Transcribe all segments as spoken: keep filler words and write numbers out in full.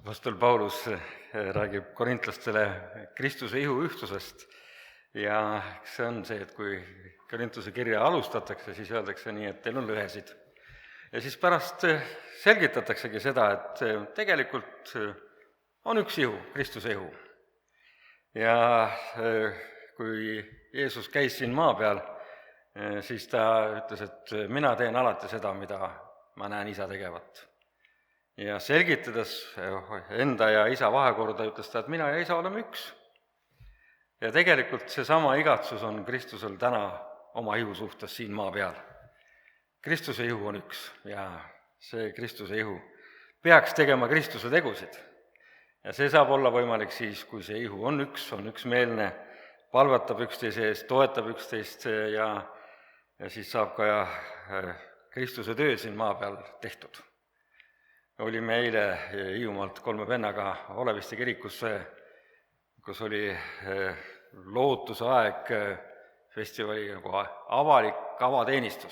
Apostel Paulus räägib korintlastele Kristuse ihu ühtsusest ja see on see, et kui Korintuse kirja alustatakse, siis öeldakse nii, et teil on lõhesid. Ja siis pärast selgitataksegi seda, et tegelikult on üks ihu, Kristuse ihu. Ja kui Jeesus käis siin maa peal, siis ta ütles, et mina teen alati seda, mida ma näen isa tegevat. Ja selgitades enda ja isa vahekorda, ütles ta, et mina ja isa oleme üks. Ja tegelikult seesama igatsus on Kristusel täna oma ihu suhtes siin maa peal. Kristuse ihu on üks ja see Kristuse ihu peaks tegema Kristuse tegusid. Ja see saab olla võimalik siis, kui see ihu on üks, on üksmeelne, palvetab üksteise eest, toetab üksteist ja, ja siis saab ka ja Kristuse töö siin maa peal tehtud. Olime eile Hiiumaalt kolme vennaga Oleviste kirikusse, kus oli lootuse aeg, festivali nagu avalik avateenistus.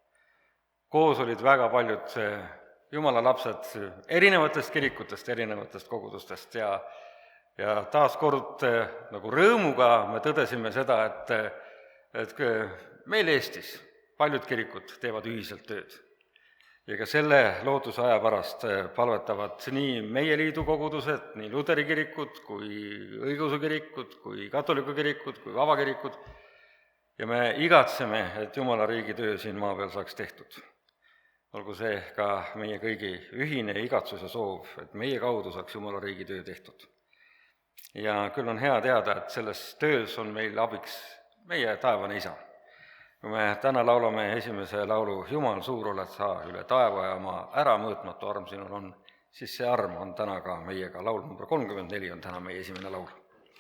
Koos olid väga paljud jumala lapsed erinevatest kirikutest, erinevatest kogudustest ja, ja taas kord nagu rõõmuga me tõdesime seda, et, et meil Eestis paljud kirikud teevad ühiselt tööd. Ja ka selle lootuse aja pärast palvetavad nii meie liidu kogudused, nii Luteri kirikud, kui õigeusu kirikud, kui katoliku kirikud, kui vabakirikud. Ja me igatseme, et Jumala riigi töö siin maa peal saaks tehtud. Olgu see ka meie kõigi ühine igatsus ja soov, et meie kaudu saaks Jumala riigi töö tehtud. Ja küll on hea teada, et selles töös on meil abiks meie taevane isa. Kui me täna laulame esimese laulu Jumal, suur oled sa üle taeva ja oma äramõõtmatu arm sinul on, siis see arm on täna ka meiega. Laul number kolmkümmend neli on täna meie esimene laul.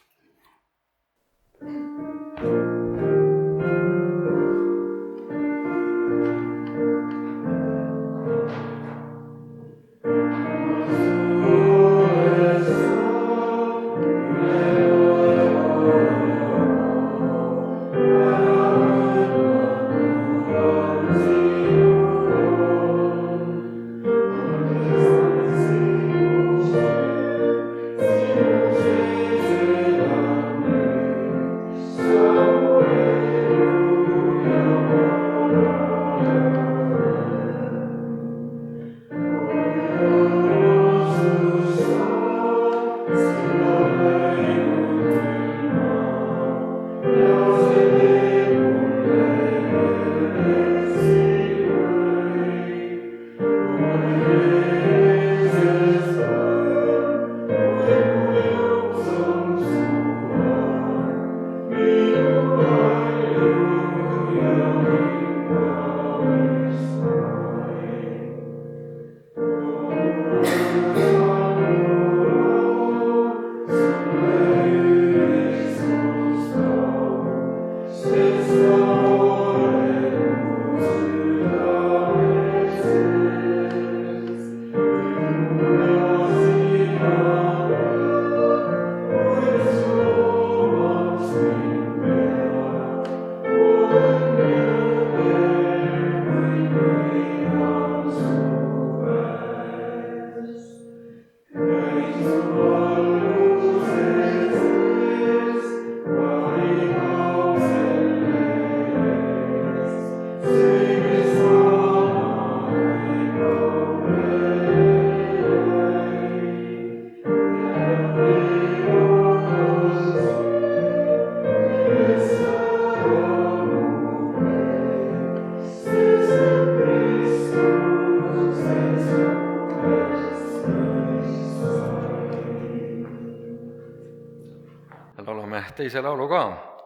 Teise laulu ka.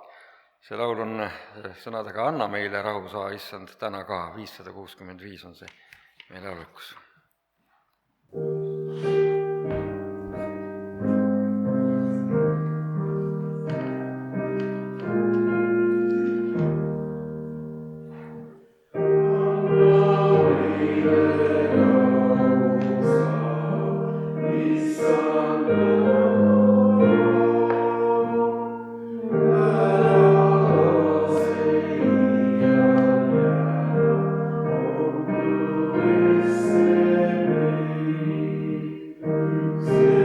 See laul on sõnadega Anna meile rahu, saa issand täna ka, viissada kuuskümmend viis on see meie laulukus. Amen.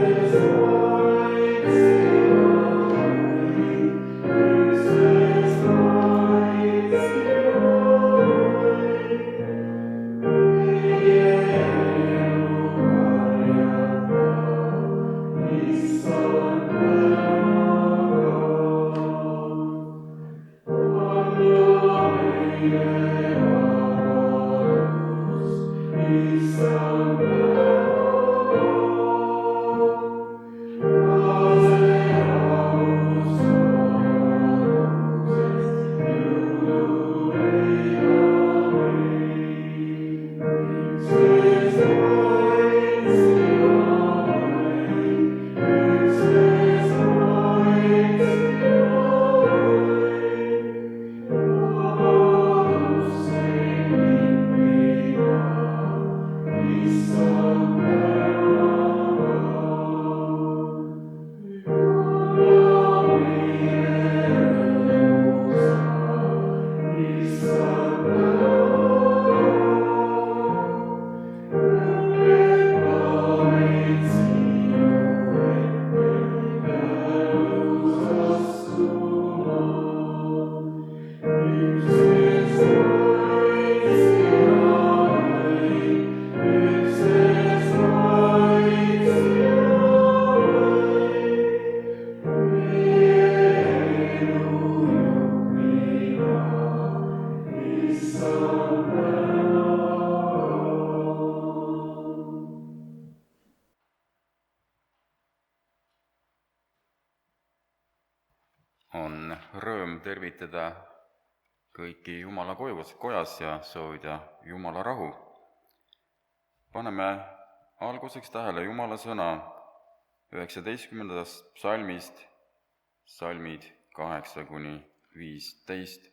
On rõõm tervitada kõiki Jumala kojas, kojas ja soovida Jumala rahu. Paneme alguseks tähele Jumala sõna üheksateistkümnendast psalmist, psalmid kaheksa kuni viisteist.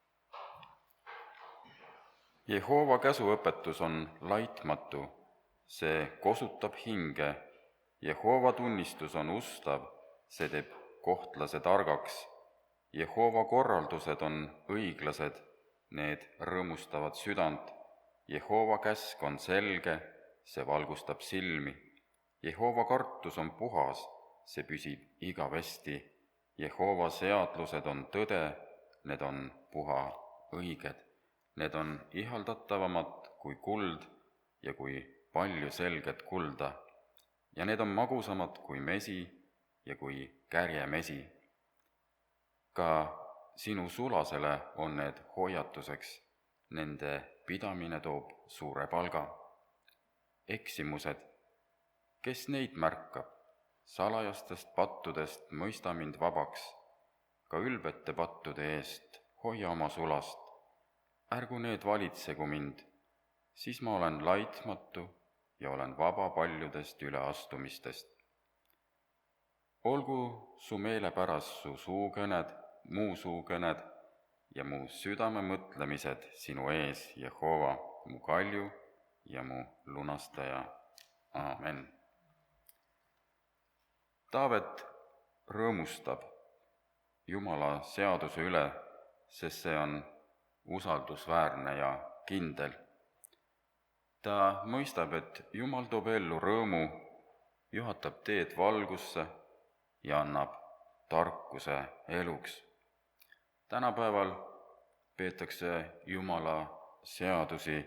Jehova käsuõpetus on laitmatu, see kosutab hinge. Jehova tunnistus on ustav, see teeb kohtlase targaks. Jehova korraldused on õiglased, need rõõmustavad südant. Jehova käsk on selge, see valgustab silmi. Jehova kartus on puhas, see püsib igavesti. Jehova seadlused on tõde, need on puha õiged. Need on ihaldatavamad kui kuld ja kui palju selget kulda. Ja need on magusamad kui mesi ja kui kärjemesi. Ka sinu sulasele on need hoiatuseks, nende pidamine toob suure palga. Eksimused, kes neid märkab? Salajastest pattudest mõista mind vabaks, ka ülbete pattude eest hoia oma sulast. Ärgu need valitsegu mind, siis ma olen laitmatu ja olen vaba paljudest üleastumistest. Olgu su meelepäras su suukõned, muu suukõned ja mu südame mõtlemised sinu ees, Jehova, mu kalju ja mu lunastaja. Aamen. Taavet rõõmustab Jumala seaduse üle, sest see on usaldusväärne ja kindel. Ta mõistab, et Jumal toob ellu rõõmu, juhatab teed valgusse ja annab tarkuse eluks. Tänapäeval peetakse Jumala seadusi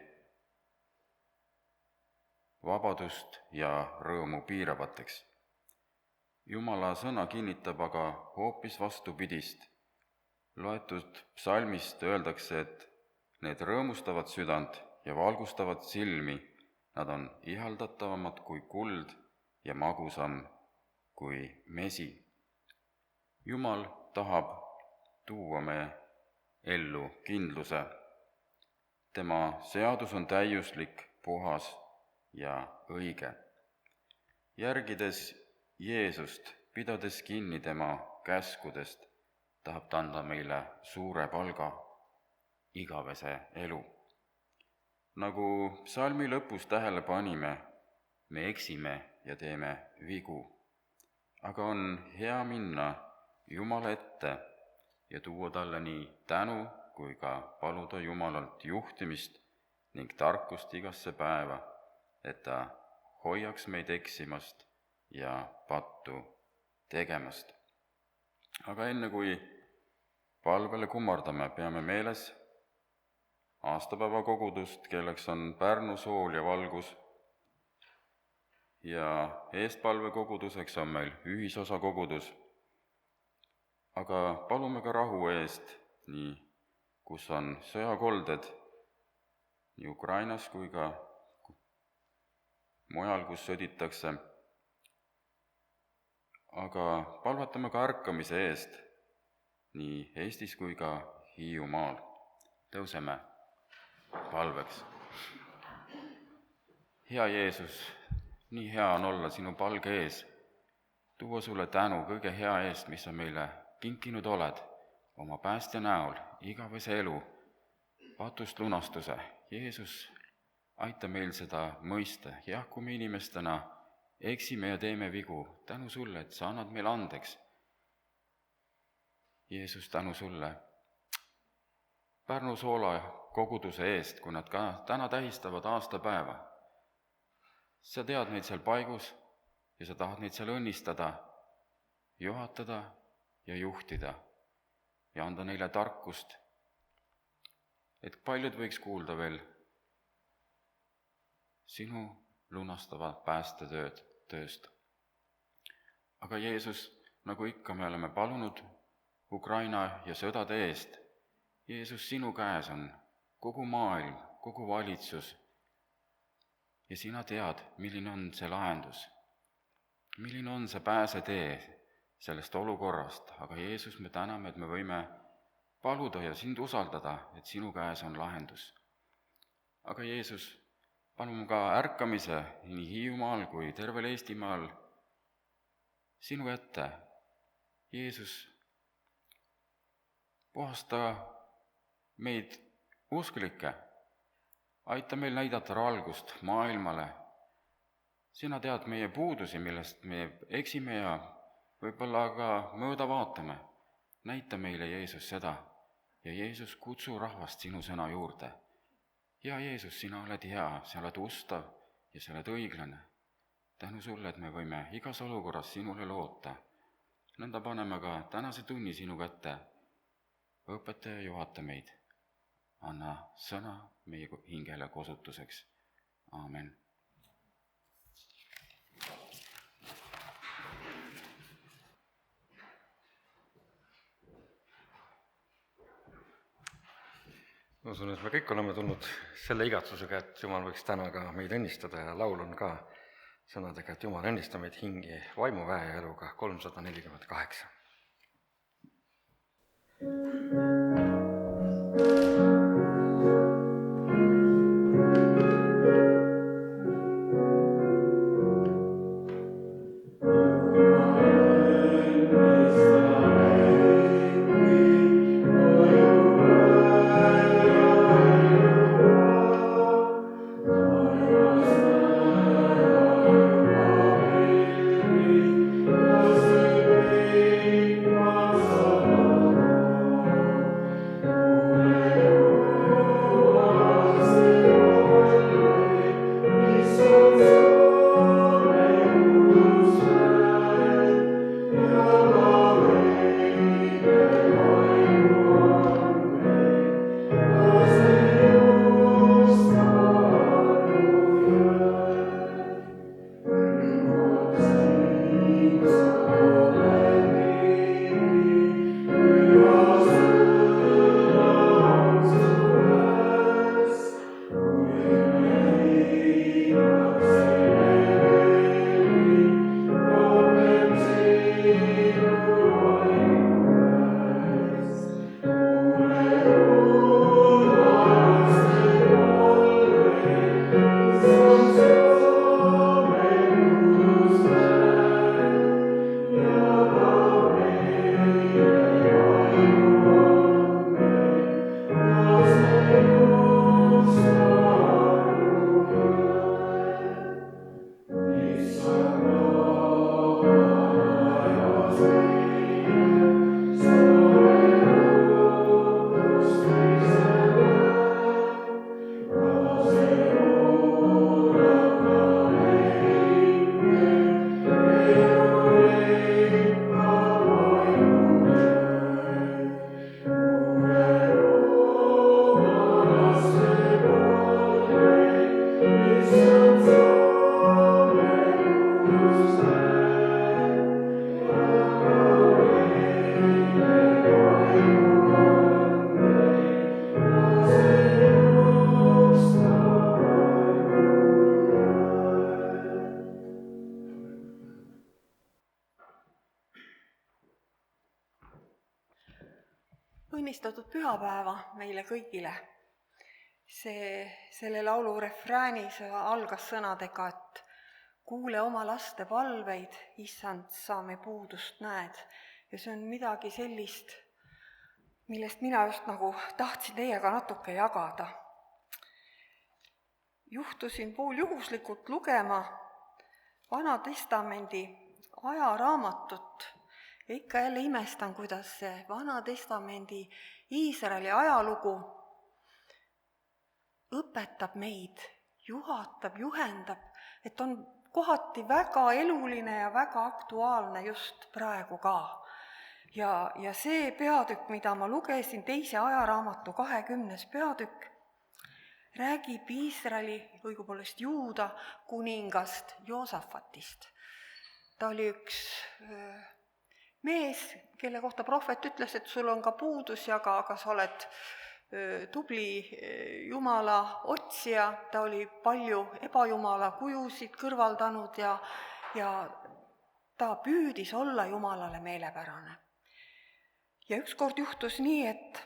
vabadust ja rõõmu piiravateks. Jumala sõna kinnitab aga hoopis vastupidist. Loetud psalmist öeldakse, et need rõõmustavad südant ja valgustavad silmi, nad on ihaldatavamad kui kuld ja magusam kui mesi. Jumal tahab tuua me ellu kindluse. Tema seadus on täiuslik, puhas ja õige. Järgides Jeesust, pidades kinni tema käskudest, tahab ta anda meile suure palga, igavese elu. Nagu psalmi lõpus tähele panime, me eksime ja teeme vigu. Aga on hea minna Jumala ette ja tuua talle nii tänu kui ka paluda Jumalalt juhtimist ning tarkust igasse päeva, et ta hoiaks meid eksimast ja pattu tegemast. Aga enne kui palvele kummardame, peame meeles aastapäeva kogudust, kelleks on Pärnu sool ja valgus. Ja eestpalve koguduseks on meil ühisosa kogudus. Aga palume ka rahu eest, nii kus on sõjakolded, nii Ukrainas kui ka mujal, kus sõditakse. Aga palvetame ka ärkamise eest, nii Eestis kui ka Hiiumaal. Tõuseme palveks. Hea Jeesus, nii hea on olla sinu palge ees, tuua sulle tänu kõige hea eest, mis sa meile kinkinud oled, oma päästja näol, igavese elu, patust lunastuse. Jeesus, aita meil seda mõista. Jah, kui me inimestena eksime ja teeme vigu, tänu sulle, et sa annad meile andeks. Jeesus, tänu sulle Pärnu soola koguduse eest, kui nad ka täna tähistavad aastapäeva. Sa tead neid seal paigus ja sa tahad neid seal õnnistada, juhatada ja juhtida ja anda neile tarkust, et paljud võiks kuulda veel sinu lunastava päästetööd tööst. Aga Jeesus, nagu ikka me oleme palunud Ukraina ja sõdade eest, Jeesus, sinu käes on kogu maailm, kogu valitsus ja sina tead, milline on see lahendus, milline on see pääsetee sellest olukorrast, aga Jeesus, me täname, et me võime paluda ja sind usaldada, et sinu käes on lahendus. Aga Jeesus, palume ka ärkamise nii Hiiumaal kui tervel Eestimaal sinu ette. Jeesus, puhasta meid usklikke, aita meil näidata valgust maailmale. Sina tead meie puudusi, millest me eksime ja võib-olla ka mööda vaatame. Näita meile, Jeesus, seda ja Jeesus, kutsu rahvast sinu sõna juurde. Ja Jeesus, sina oled hea, sa oled ustav ja sa oled õiglane. Tänu sulle, et me võime igas olukorras sinule loota. Nõnda paneme ka tänase tunni sinu kätte. Õpeta ja juhata meid. Anna sõna meie hingele kosutuseks. Aamen. Ma usun, et me kõik oleme tulnud selle igatsusega, et Jumal võiks täna ka meid õnnistada ja laul on ka sõnadega, et Jumal õnnista meid hingi vaimu, väe ja eluga kolmsada nelikümmend kaheksa. Õnnistatud pühapäeva meile kõigile. See, selle laulu refräänis algas sõnadega, et kuule oma laste palveid, issand, sa me puudust näed. Ja see on midagi sellist, millest mina just nagu tahtsin teiega natuke jagada. Juhtusin pooljuhuslikult lugema Vana Testamendi ajaraamatut. Ja ikka jälle imestan, kuidas see Vana Testamendi Iisraeli ajalugu õpetab meid, juhatab, juhendab, et on kohati väga eluline ja väga aktuaalne just praegu ka. Ja, ja see peatükk, mida ma lugesin, teise ajaraamatu kahekümnes peatükk, räägib Iisraeli, õigupoolest Juuda kuningast Joosafatist. Ta oli üks mees, kelle kohta prohvet ütles, et sul on ka puudus, aga, aga sa oled tubli jumala otsija. Ta oli palju ebajumala kujusid kõrvaldanud ja, ja ta püüdis olla Jumalale meelepärane. ja ükskord juhtus nii, et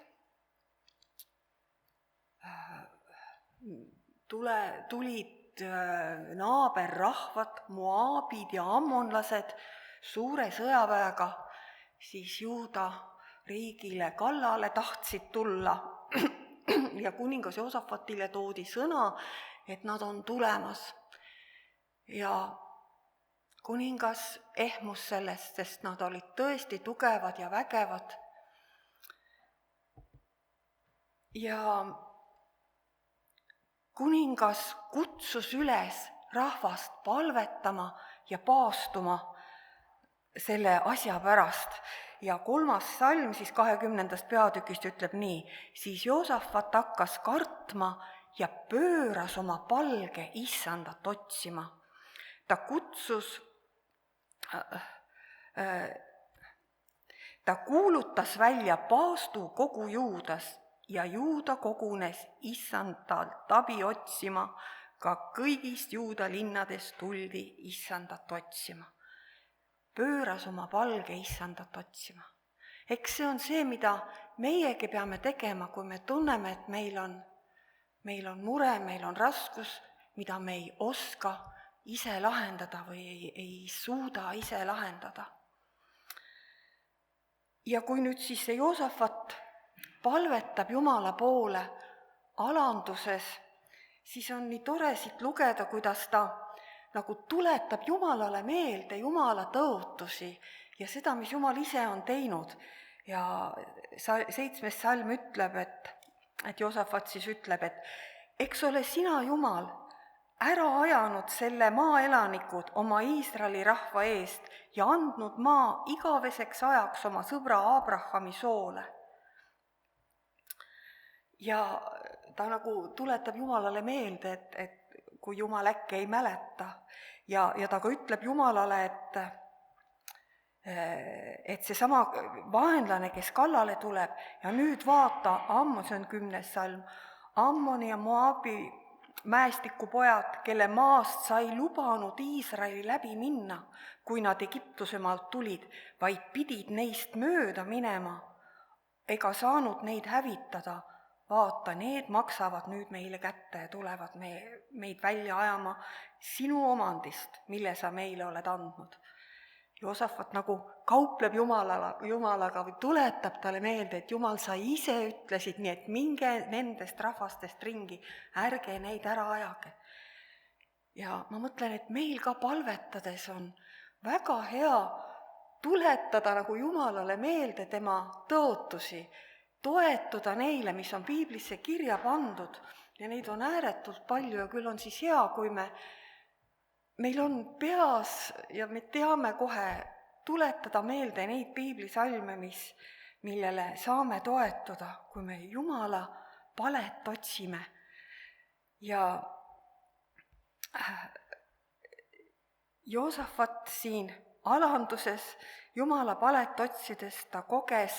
tule, tulid naaberrahvad, moaabid ja ammonlased suure sõjaväega, siis Juuda riigile kallale tahtsid tulla ja kuningas Joosafatile toodi sõna, et nad on tulemas. Ja kuningas ehmus sellest, sest nad olid tõesti tugevad ja vägevad. Ja kuningas kutsus üles rahvast palvetama ja paastuma selle asja pärast. Ja kolmas salm siis kahekümnendast peatükist ütleb nii: siis Joosafat hakkas kartma ja pööras oma palge issandat otsima. Ta kutsus, ta kuulutas välja paastu kogu Juudas ja Juuda kogunes issandalt abi otsima, ka kõigist Juuda linnadest tuldi issandat otsima. Pööras oma palge issandat otsima. Eks see on see, mida meiegi peame tegema, kui me tunneme, et meil on, meil on mure, meil on raskus, mida me ei oska ise lahendada või ei, ei suuda ise lahendada. Ja kui nüüd siis see Joosafat palvetab Jumala poole alanduses, siis on nii tore siit lugeda, kuidas ta nagu tuletab Jumalale meelde Jumala tõotusi ja seda, mis Jumal ise on teinud. Ja seitsmes salm ütleb, et, et Joosafat siis ütleb, et eks ole sina, Jumal, ära ajanud selle maa elanikud oma Iisraeli rahva eest ja andnud maa igaveseks ajaks oma sõbra Abrahami soole. Ja ta nagu tuletab Jumalale meelde, et, et kui Jumal äkki ei mäleta ja, ja ta ka ütleb Jumalale, et, et see sama vaenlane, kes kallale tuleb ja nüüd vaata, Ammon, see on kümnes salm, Ammoni ja Moabi mäestikupojad, kelle maast sai lubanud Iisraeli läbi minna, kui nad Egiptuse maalt tulid, vaid pidid neist mööda minema ega saanud neid hävitada. Vaata, need maksavad nüüd meile kätte ja tulevad me, meid välja ajama sinu omandist, mille sa meile oled andnud. Joosafat nagu kaupleb Jumala, Jumalaga või tuletab talle meelde, et Jumal, sa ise ütlesid nii, et minge nendest rahvastest ringi, ärge neid ära ajage. Ja ma mõtlen, et meil ka palvetades on väga hea tuletada nagu Jumalale meelde tema tõotusi, toetuda neile, mis on piiblisse kirja pandud ja neid on ääretult palju ja küll on siis hea, kui me, meil on peas ja me teame kohe tuletada meelde neid piiblisalme, mis, millele saame toetuda, kui me Jumala palet otsime. Ja Joosafat siin alanduses Jumala palet otsides ta koges,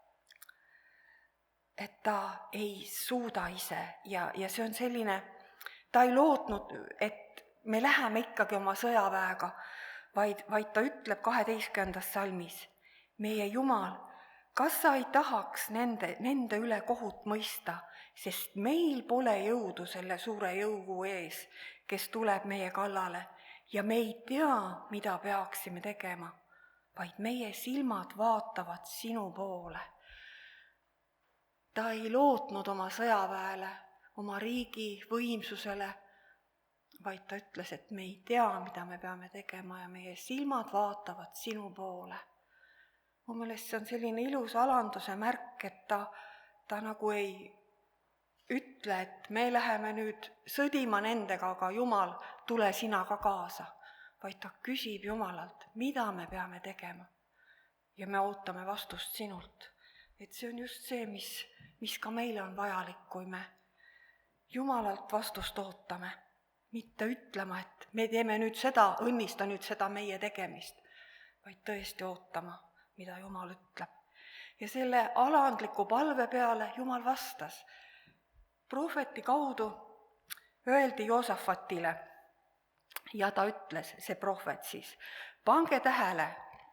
et ta ei suuda ise ja, ja see on selline, ta ei lootnud, et me läheme ikkagi oma sõjaväega, vaid, vaid ta ütleb kaheteistkümnendas salmis, meie Jumal, kas sa ei tahaks nende, nende üle kohut mõista, sest meil pole jõudu selle suure jõugu ees, kes tuleb meie kallale ja me ei tea, mida peaksime tegema, vaid meie silmad vaatavad sinu poole. Ta ei lootnud oma sõjaväele, oma riigi võimsusele, vaid ta ütles, et me ei tea, mida me peame tegema ja meie silmad vaatavad sinu poole. Mu meelest see on selline ilus alanduse märk, et ta, ta nagu ei ütle, et me läheme nüüd sõdima nendega, aga Jumal, tule sina ka kaasa, vaid ta küsib Jumalalt, mida me peame tegema ja me ootame vastust sinult. Et see on just see, mis, mis ka meile on vajalik, kui me Jumalalt vastust ootame, mitte ütlema, et me teeme nüüd seda, õnnista nüüd seda meie tegemist, vaid tõesti ootama, mida Jumal ütleb. Ja selle alandliku palve peale Jumal vastas. Prohveti kaudu öeldi Joosafatile ja ta ütles, see prohvet siis, pange tähele,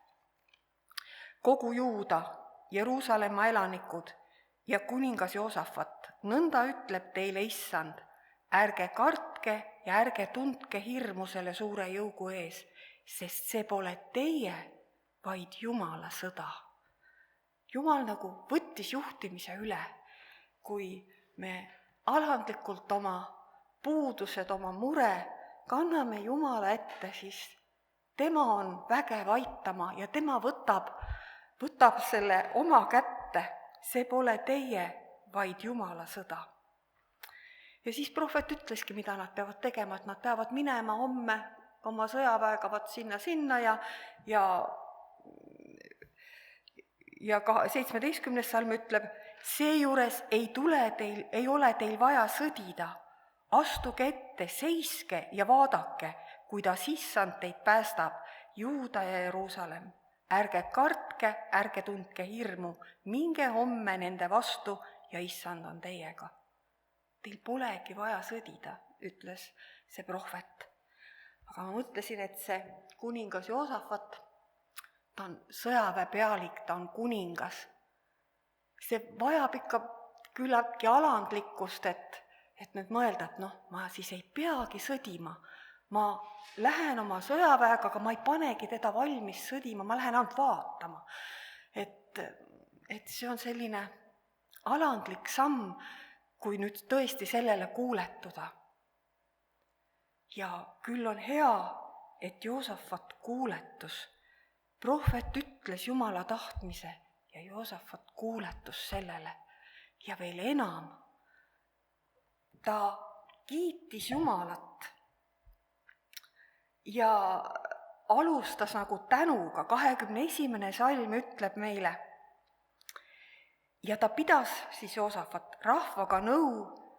kogu Juuda, Jeruusalemma elanikud ja kuningas Joosafat, nõnda ütleb teile issand, ärge kartke ja ärge tundke hirmu selle suure jõugu ees, sest see pole teie, vaid Jumala sõda. Jumal nagu võttis juhtimise üle, kui me alandlikult oma puudused, oma mure kanname Jumala ette, siis tema on vägev aitama ja tema võtab, võtab selle oma kätte. See pole teie, vaid Jumala sõda. Ja siis prohvet ütleski, mida nad peavad tegema, et nad peavad minema homme oma sõjaväega vaat sinna-sinna ja, ja, ja ka seitsmeteistkümnes salm ütleb, seejuures ei tule teil, ei ole teil vaja sõdida. Astuge ette, seiske ja vaadake, kuidas issand teid päästab, Juuda ja Jeruusalemm. Ärge kartke, ärge tundke hirmu, minge homme nende vastu ja issand on teiega. Teil polegi vaja sõdida, ütles see prohvet. Aga ma mõtlesin, et see kuningas Joosafat, ta on sõjaväepealik, ta on kuningas. See vajab ikka küllaltki alandlikkust, et, et nüüd mõelda, et noh, ma siis ei peagi sõdima. Ma lähen oma sõjaväega, aga ma ei panegi teda valmis sõdima, ma lähen ainult vaatama. Et, et see on selline alandlik samm, kui nüüd tõesti sellele kuuletuda. Ja küll on hea, et Joosafat kuuletus. Prohvet ütles Jumala tahtmise ja Joosafat kuuletus sellele. Ja veel enam, ta kiitis Jumalat ja alustas nagu tänuga. kahekümne esimene salm ütleb meile. Ja ta pidas siis Joosafat rahvaga nõu,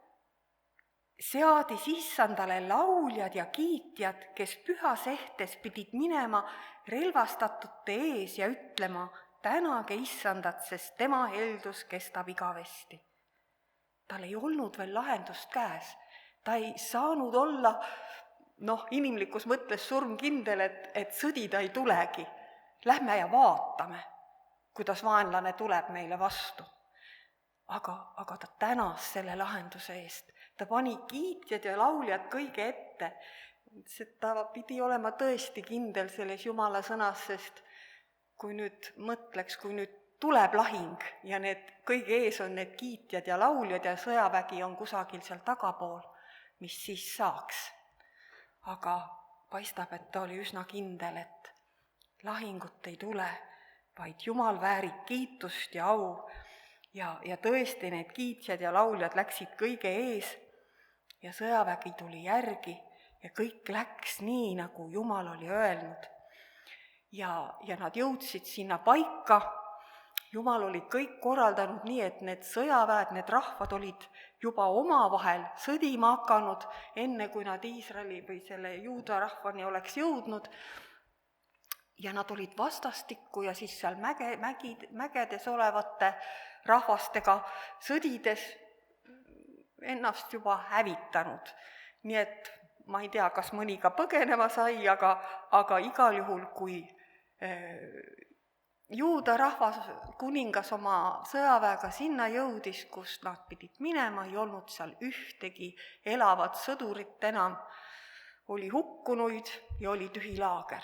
seadis issandale lauljad ja kiitjad, kes pühas ehtes pidid minema relvastatute ees ja ütlema, tänage issandat, sest tema heldus kestab igavesti. Tal ei olnud veel lahendust käes. Ta ei saanud olla noh, inimlikus mõttes surmkindel, et, et sõdida ei tulegi. Lähme ja vaatame, kuidas vaenlane tuleb meile vastu. Aga, aga ta tänas selle lahenduse eest. Ta pani kiitjad ja lauljad kõige ette. Ta pidi olema tõesti kindel selles Jumala sõnas, sest kui nüüd mõtleks, kui nüüd tuleb lahing ja need kõige ees on need kiitjad ja lauljad ja sõjavägi on kusagil seal tagapool, mis siis saaks. Aga paistab, et ta oli üsna kindel, et lahingut ei tule, vaid Jumal väärib kiitust ja au. Ja, ja tõesti need kiitjad ja lauljad läksid kõige ees ja sõjavägi tuli järgi ja kõik läks nii, nagu Jumal oli öelnud. Ja, ja nad jõudsid sinna paika. Jumal oli kõik korraldanud nii, et need sõjaväed, need rahvad olid juba omavahel sõdima hakanud, enne kui nad Iisraeli või selle Juuda rahvani oleks jõudnud. Ja nad olid vastastikku ja siis seal mäge, mägi, mägedes olevate rahvastega sõdides ennast juba hävitanud. Nii et ma ei tea, kas mõni ka põgenema sai, aga, aga igal juhul, kui äh, Juuda rahvas kuningas oma sõjaväega sinna jõudis, kus nad pidid minema, ei olnud seal ühtegi elavat sõdurit enam, oli hukkunuid ja oli tühi laager.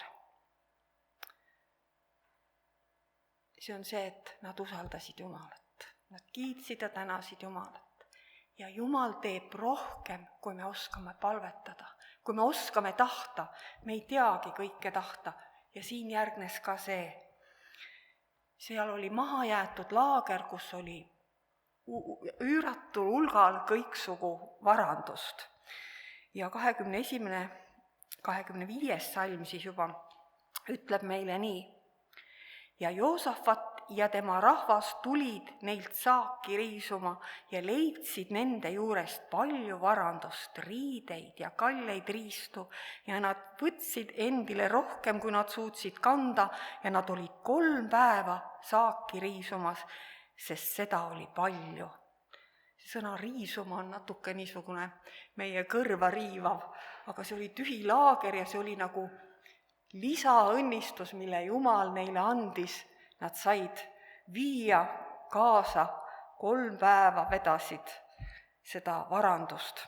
See on see, et nad usaldasid Jumalat. Nad kiitsid ja tänasid Jumalat. Ja Jumal teeb rohkem, kui me oskame palvetada. Kui me oskame tahta, me ei teagi kõike tahta. Ja siin järgnes ka see. Seal oli maha jäetud laager, kus oli üüratul hulgal kõiksugu varandust. Ja kahekümne esimene, kahekümne viies salm siis juba ütleb meile nii. Ja Joosafat ja tema rahvas tulid neilt saaki riisuma ja leidsid nende juurest palju varandust, riideid ja kalleid riistu ja nad võtsid endile rohkem, kui nad suutsid kanda ja nad olid kolm päeva saaki riisumas, sest seda oli palju. See sõna riisuma on natuke niisugune meie kõrva riivav, aga see oli tühi laager ja see oli nagu lisaõnnistus, mille Jumal neile andis, nad said viia kaasa, kolm päeva vedasid seda varandust.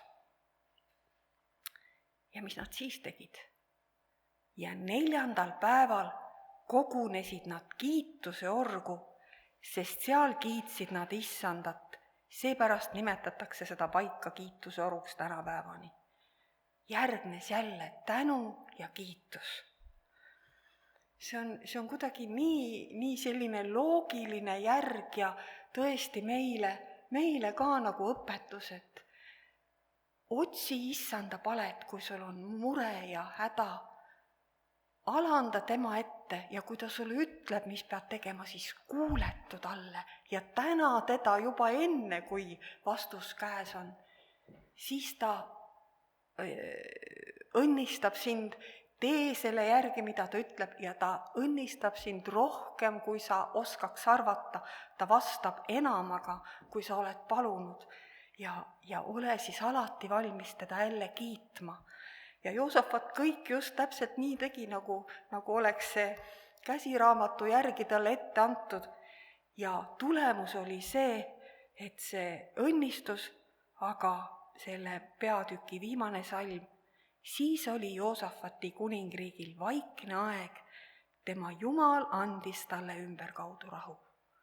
Ja mis nad siis tegid? Ja neljandal päeval kogunesid nad kiituse orgu, sest seal kiitsid nad Issandat. Seepärast nimetatakse seda paika kiituse oruks tänapäevani. Järgnes jälle tänu ja kiitus. See on, see on kuidagi nii, nii selline loogiline järg ja tõesti meile, meile ka nagu õpetus, et otsi Issanda palet, kui sul on mure ja häda, alanda tema ette ja kui ta sulle ütleb, mis pead tegema, siis kuuletu talle ja täna teda juba enne, kui vastus käes on. Siis ta õnnistab sind, tee selle järgi, mida ta ütleb ja ta õnnistab sind rohkem, kui sa oskaks arvata. Ta vastab enamaga, kui sa oled palunud ja, ja ole siis alati valmis teda jälle kiitma. Ja Joosafat kõik just täpselt nii tegi, nagu, nagu oleks see käsiraamatu järgi talle ette antud. Ja tulemus oli see, et see õnnistus, aga selle peatüki viimane salm, siis oli Joosafati kuningriigil vaikne aeg, tema Jumal andis talle ümberkaudu rahu.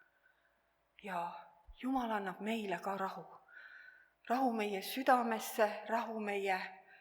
Ja Jumal annab meile ka rahu. Rahu meie südamesse, rahu meie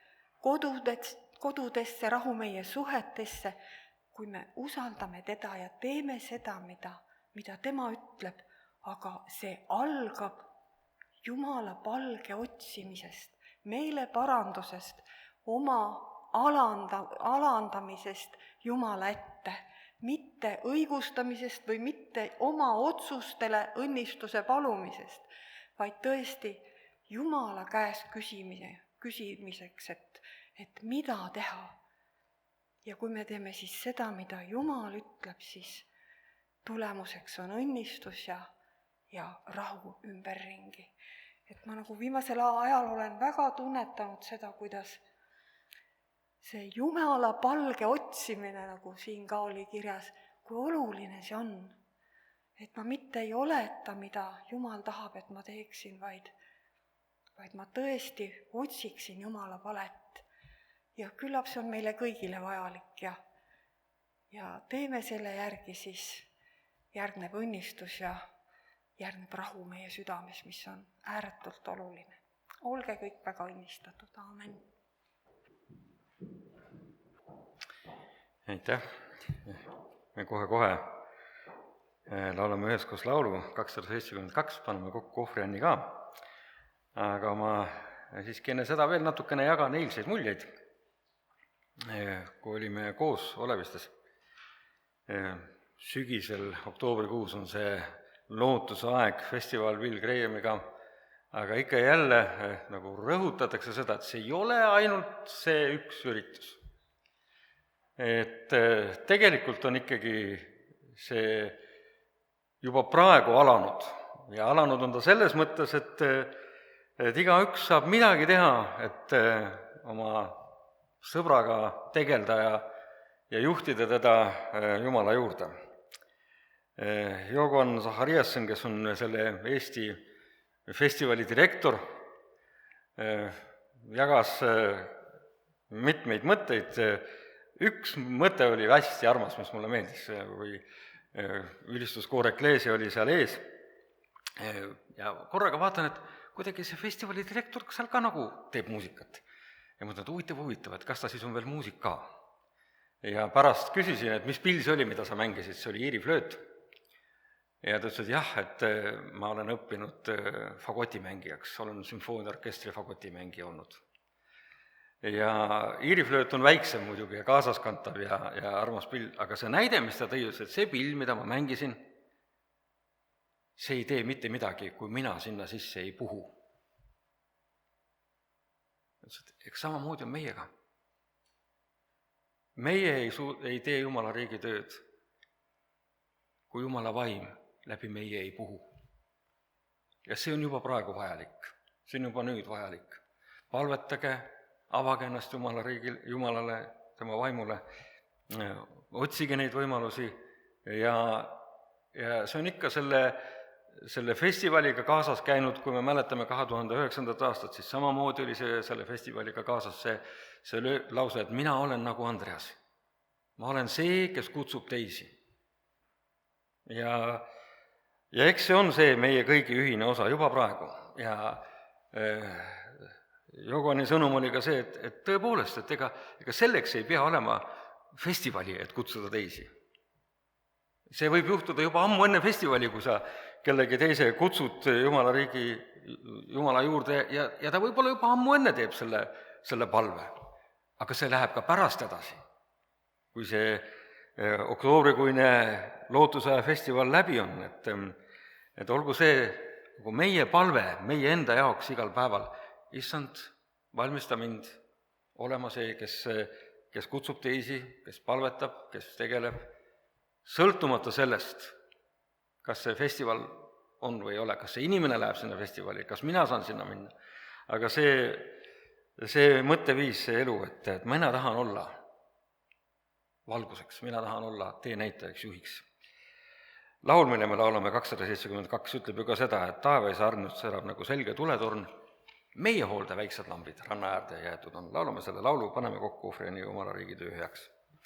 kodudesse, rahu meie suhetesse, kui me usaldame teda ja teeme seda, mida, mida tema ütleb, aga see algab Jumala palge otsimisest, meele parandusest, oma alanda, alandamisest Jumala ette, mitte õigustamisest või mitte oma otsustele õnnistuse palumisest, vaid tõesti Jumala käest küsimise, küsimiseks, et, et mida teha. Ja kui me teeme siis seda, mida Jumal ütleb, siis tulemuseks on õnnistus ja, ja rahu ümberringi. Et ma nagu viimasel ajal olen väga tunnetanud seda, kuidas see Jumala palge otsimine, nagu siin ka oli kirjas, kui oluline see on. Et ma mitte ei oleta, mida Jumal tahab, et ma teeksin, vaid, vaid ma tõesti otsiksin Jumala palet. Ja küllap see on meile kõigile vajalik ja, ja teeme selle järgi, siis järgneb õnnistus ja järgneb rahu meie südames, mis on ääretult oluline. Olge kõik väga õnnistatud. Aamen. Aitäh. Me kohe-kohe laulame üheskoos laulu kakssada seitsekümmend kaks, paneme kokku ohvrianni ka. Aga ma siiski enne seda veel natukene jagan eilseid muljeid, kui olime koos Olevistes. Sügisel, oktoobrikuus on see lootusaeg festival Bill Grahamiga, aga ikka jälle nagu rõhutatakse seda, et see ei ole ainult see üks üritus. Et tegelikult on ikkagi see juba praegu alanud ja alanud on ta selles mõttes, et, et igaüks saab midagi teha, et oma sõbraga tegelda ja, ja juhtida teda Jumala juurde. Jogon Zahariasen, kes on selle Eesti festivali direktor, jagas mitmeid mõtteid. Üks mõte oli hästi armas, mis mulle meeldis, või ülistuskoor Ecclesia oli seal ees. Ja korraga vaatan, et kuidagi see festivali direktor seal ka nagu teeb muusikat. Ja mõtlen, et huvitav, huvitav, et kas ta siis on veel muusik ka. Ja pärast küsisin, et mis pill see oli, mida sa mängisid, see oli Iiri flööt. Ja ta ütles, et jah, et ma olen õppinud fagotimängijaks, olen sümfooniaorkestri fagotimängija olnud. Ja Iiri flööt on väiksem muidugi ja kaasaskantav ja, ja armas pill, aga see näide, mis ta tõi, et see pill, mida ma mängisin, see ei tee mitte midagi, kui mina sinna sisse ei puhu. Eks samamoodi on meiega. Meie ei, suu-, ei tee Jumala riigi tööd, kui Jumala vaim läbi meie ei puhu. Ja see on juba praegu vajalik, see on juba nüüd vajalik. Palvetage, avage ennast Jumala riigil, Jumalale, tema vaimule otsige neid võimalusi ja, ja see on ikka selle, selle festivaliga kaasas käinud, kui me mäletame kahe tuhande üheksandat aastat, siis samamoodi oli see selle festivaliga kaasas see, see löö, lause, et mina olen nagu Andreas. Ma olen see, kes kutsub teisi. Ja, ja eks see on see meie kõigi ühine osa juba praegu ja äh, Jogani sõnum oli ka see, et, et tõepoolest, et ega, ega selleks ei pea olema festivali, et kutsuda teisi. See võib juhtuda juba ammu enne festivali, kui sa kellegi teise kutsud Jumala riigi, Jumala juurde ja, ja ta võib-olla juba ammu enne teeb selle, selle palve. Aga see läheb ka pärast edasi. Kui see oktoobrikuine lootusaja festival läbi on, et, et olgu see nagu meie palve, meie enda jaoks igal päeval, issand, valmista mind olema see, kes, kes kutsub teisi, kes palvetab, kes tegeleb, sõltumata sellest, kas see festival on või ei ole, kas see inimene läheb sinna festivali, kas mina saan sinna minna. Aga see, see mõtteviis, see elu, et, et mina tahan olla valguseks, mina tahan olla tee näitajaks, juhiks. Laul, mille me laulame kakssada seitsekümmend kaks, ütleb ju ka seda, et taevaisa armust särab nagu selge tuletorn, meie hoolde väiksed lambid ranna äärde jäetud on. Laulame selle laulu, paneme kokku ohvrini Jumala riigi töö heaks.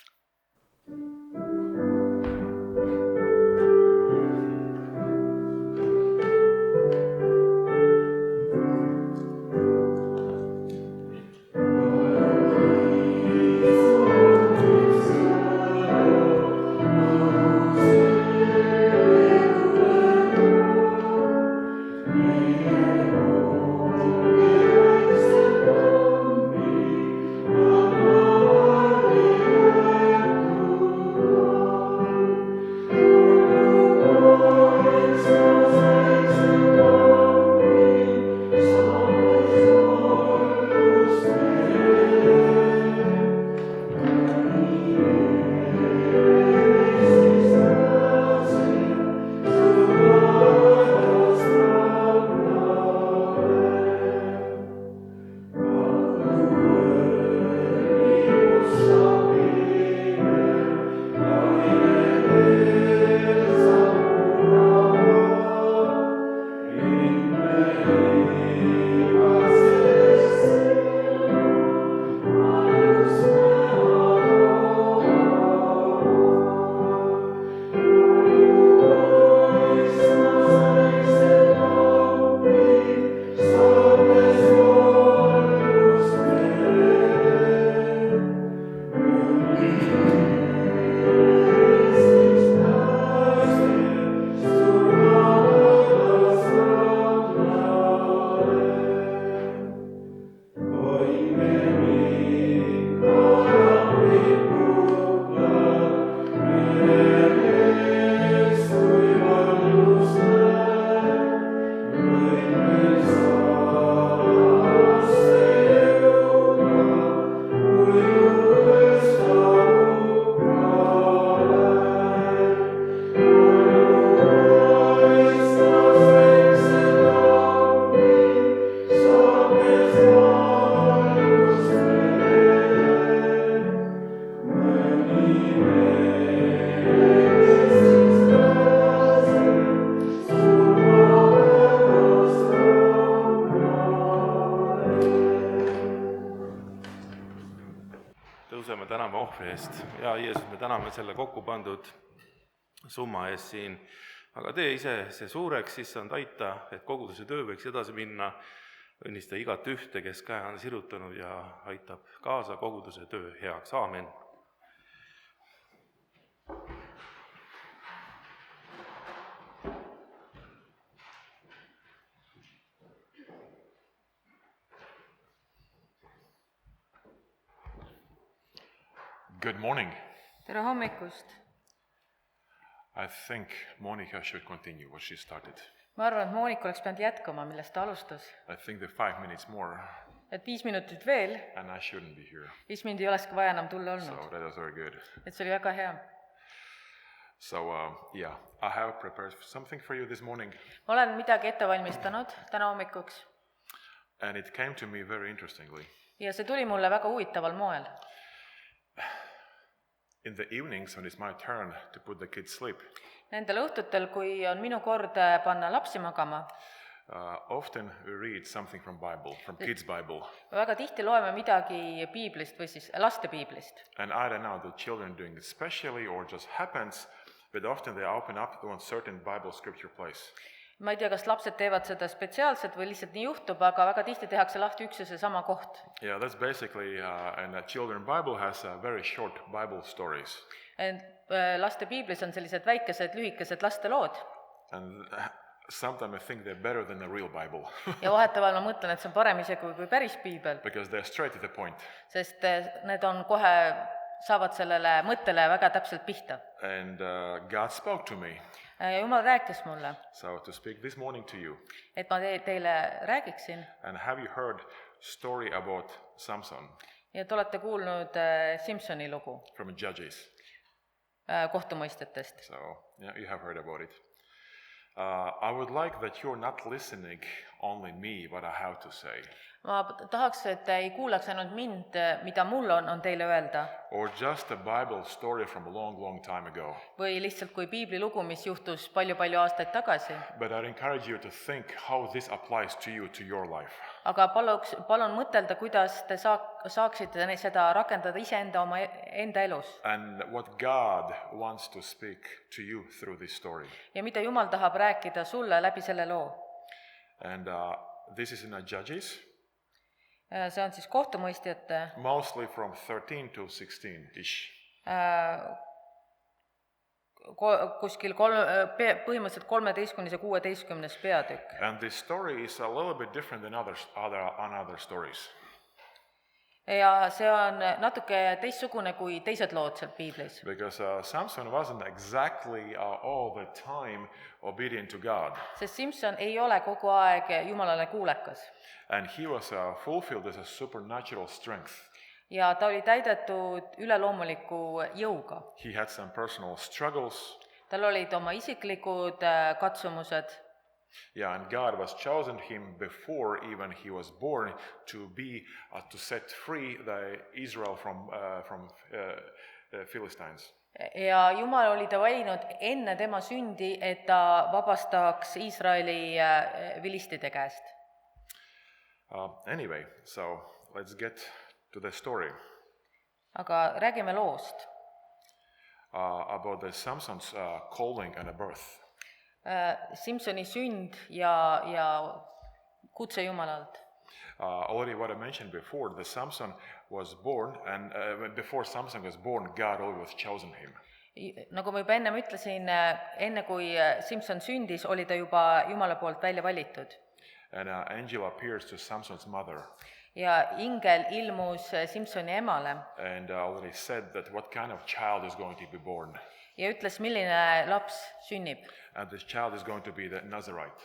tõuseme täname ohvri eest. Ja Jeesus, me täname selle kokku pandud summa eest siin. Aga tee ise see suureks, issand aita, et koguduse töö võiks edasi minna. Õnnista igat ühte, kes käe on sirutanud ja aitab kaasa koguduse töö heaks. Aamen. Good morning. Tere hommikust. I think Monica should continue what she started. Ma arvan, et Monika oleks pidanud jätkama, millest ta alustas. I think the five minutes more, Et viis minutit veel, and I shouldn't be here. viis mind ei olekski vaja enam tulla So olnud. that was very good. Et see oli väga hea. So uh, yeah, I have prepared something for you this morning, Ma olen midagi ette valmistanud täna hommikuks and it came to me very interestingly. ja see tuli mulle väga huvitaval moel. in the evenings when it's my turn to put the kids sleep, Nendel õhtutel, kui on minu kord äh, panna lapsi magama, uh, often we read something from Bible, from kids' Bible. väga tihti loeme midagi piiblist või siis laste piiblist. And I don't know, the children doing it specially or just happens, but often they open up to one certain Bible scripture place. Ma ei tea, kas lapsed teevad seda spetsiaalselt või lihtsalt nii juhtub, aga väga tihti tehakse lahti üks ja seesama koht. Yeah, that's basically, uh, and the children Bible has uh, very short Bible stories. Et äh, laste piiblis on sellised väikesed, lühikesed lastelood And uh, sometimes I think they're better than the real Bible ja vahetevahel ma mõtlen, et see on parem isegi kui, kui päris piibel, because they're straight to the point. sest äh, need on kohe, saavad sellele mõttele väga täpselt pihta. And uh, God spoke to me. Ja Jumal rääkis mulle, So to speak this morning to you. et ma te- teile räägiksin And have you heard story about Samson ja te olete kuulnud äh, Simsoni lugu from Judges? äh, kohtumõistetest. So yeah, you have heard about it. Uh, I would like that you're not listening only me what I have to say, Ma tahaks, et te ei kuulaks ainult mind, mida mul on, on teile öelda, or just a Bible story from a long, long time ago. või lihtsalt kui piibli lugu, mis juhtus palju-palju aastaid tagasi. But I'd encourage you to think how this applies to you, to your life. Aga paluks, palun mõtelda, kuidas te saak, saaksite ne- seda rakendada iseenda oma e- enda elus. And what God wants to speak to you through this story. Ja mida Jumal tahab rääkida sulle läbi selle loo. And uh, this is in a Judges, Äh, See on siis kohtumõistjate mostly from thirteen to sixteen-ish. äh, ko- kuskil kolm, pe- põhimõtteliselt kolmeteistkümnes ja kuueteistkümnes peatükk. And this story is a little bit different than others, other, on other stories. Ja see on natuke teistsugune kui teised lood seal piiblis. Because uh, Samson wasn't exactly uh, all the time obedient to God. Sest Simson ei ole kogu aeg Jumalale kuulekas. And he was uh, fulfilled as a supernatural strength. Ja ta oli täidetud üleloomuliku jõuga. He had some personal struggles. Tal olid oma isiklikud äh, katsumused. Yeah, and God was chosen him before even he was born to be, uh, to set free the Israel from, uh, from uh, uh, Philistines. Ja Jumal oli ta valinud enne tema sündi, et ta vabastaks Iisraeli äh, vilistide käest. Uh, anyway, so let's get to the story Aga räägime loost. uh, about the Samson's uh, calling and a birth. Äh, Simsoni sünd ja, ja kutse Jumalalt. Uh, already what I mentioned before, the Samson was born, and uh, before Samson was born, God already was chosen him. I- Nagu ma juba ennem ütlesin, äh, enne kui äh, Simson sündis, oli ta juba Jumala poolt välja valitud. And uh, angel appears to Samson's mother Ja ingel ilmus äh, Simsoni emale and uh, already said that what kind of child is going to be born. ja ütles, milline laps sünnib. And this child is going to be the Nazarite.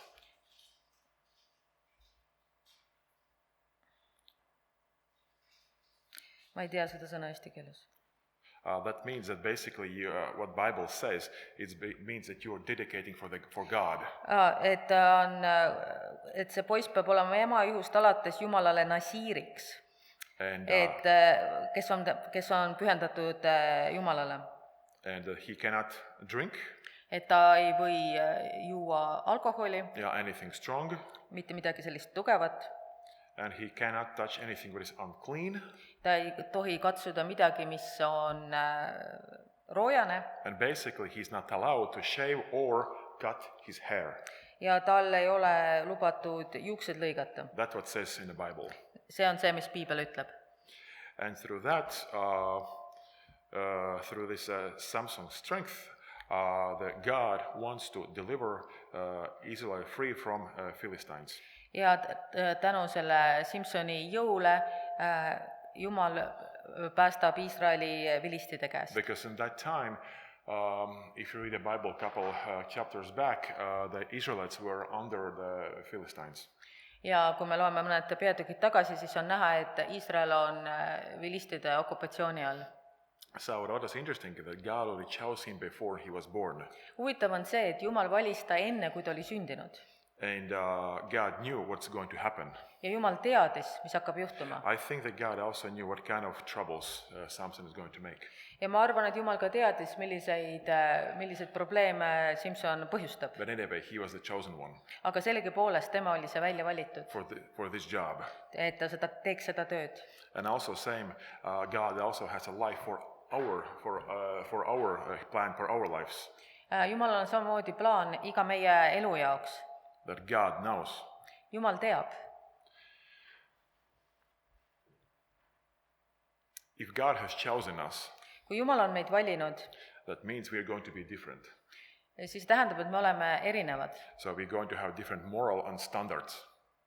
Ma ei tea seda sõna eesti keeles. Uh, that means that basically you, uh, what Bible says, it's, it means that you are dedicating for, the, for God. Aa, et ta on, äh, et see poiss peab olema ema juhust alates Jumalale nasiiriks, And, uh, et äh, kes on, kes on pühendatud äh, Jumalale. and uh, he cannot drink Et ta ei või äh, juua alkoholi, yeah, anything strong, mitte midagi sellist tugevat, and he cannot touch anything that is unclean. ta ei tohi katsuda midagi, mis on äh, roojane And basically, he's not allowed to shave or cut his hair. ja tal ei ole lubatud juuksed lõigata. That's what says in the Bible. See on see, mis piibel ütleb. And through that, uh, uh, through this uh, Samson's strength, uh, that God wants to deliver uh, Israel free from uh, Philistines. Ja t- t- tänu selle Simsoni jõule äh, Jumal päästab Iisraeli vilistide käest. Because in that time, um, if you read the Bible a couple uh, chapters back, uh, the Israelites were under the Philistines. Ja kui me loeme mõned peatükid tagasi, siis on näha, et Iisrael on äh, vilistide okupatsiooni all. So what was interesting is that God already chose him before he was born. Huvitav on see, et Jumal valis ta enne, kui ta oli sündinud. And uh, God knew what's going to happen. ja Jumal teadis, mis hakkab juhtuma. I think that God also knew what kind of troubles uh, Samson is going to make. ja ma arvan, et Jumal ka teadis, milliseid, milliseid probleeme Simson põhjustab. But anyway, he was the chosen one aga sellegipoolest tema oli see välja valitud, for, the, for this job. et ta seda, teeks seda tööd. And also same, uh, God also has a life for our, for, uh, for our uh, plan, for our lives. Jumalal on samamoodi plaan iga meie elu jaoks. That God knows. Jumal teab. If God has chosen us, kui Jumal on meid valinud, that means we are going to be different. siis tähendab, et me oleme erinevad. So we're going to have different moral and standards.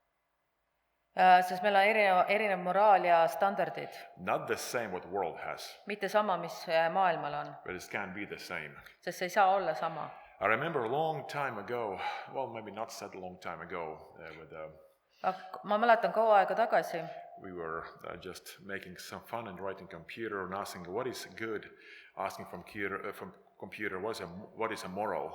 Sest meil on erinev, erinev moraal ja standardid. Not the same what world has, mitte sama, mis maailmal on. but it can be the same. Sest see ei saa olla sama. I remember a long time ago, well, maybe not such a long time ago, uh, with, uh, ma mäletan kaua aega tagasi. we were uh, just making some fun and writing computer and asking what is good, asking from computer, uh, from computer what is a, what is a moral.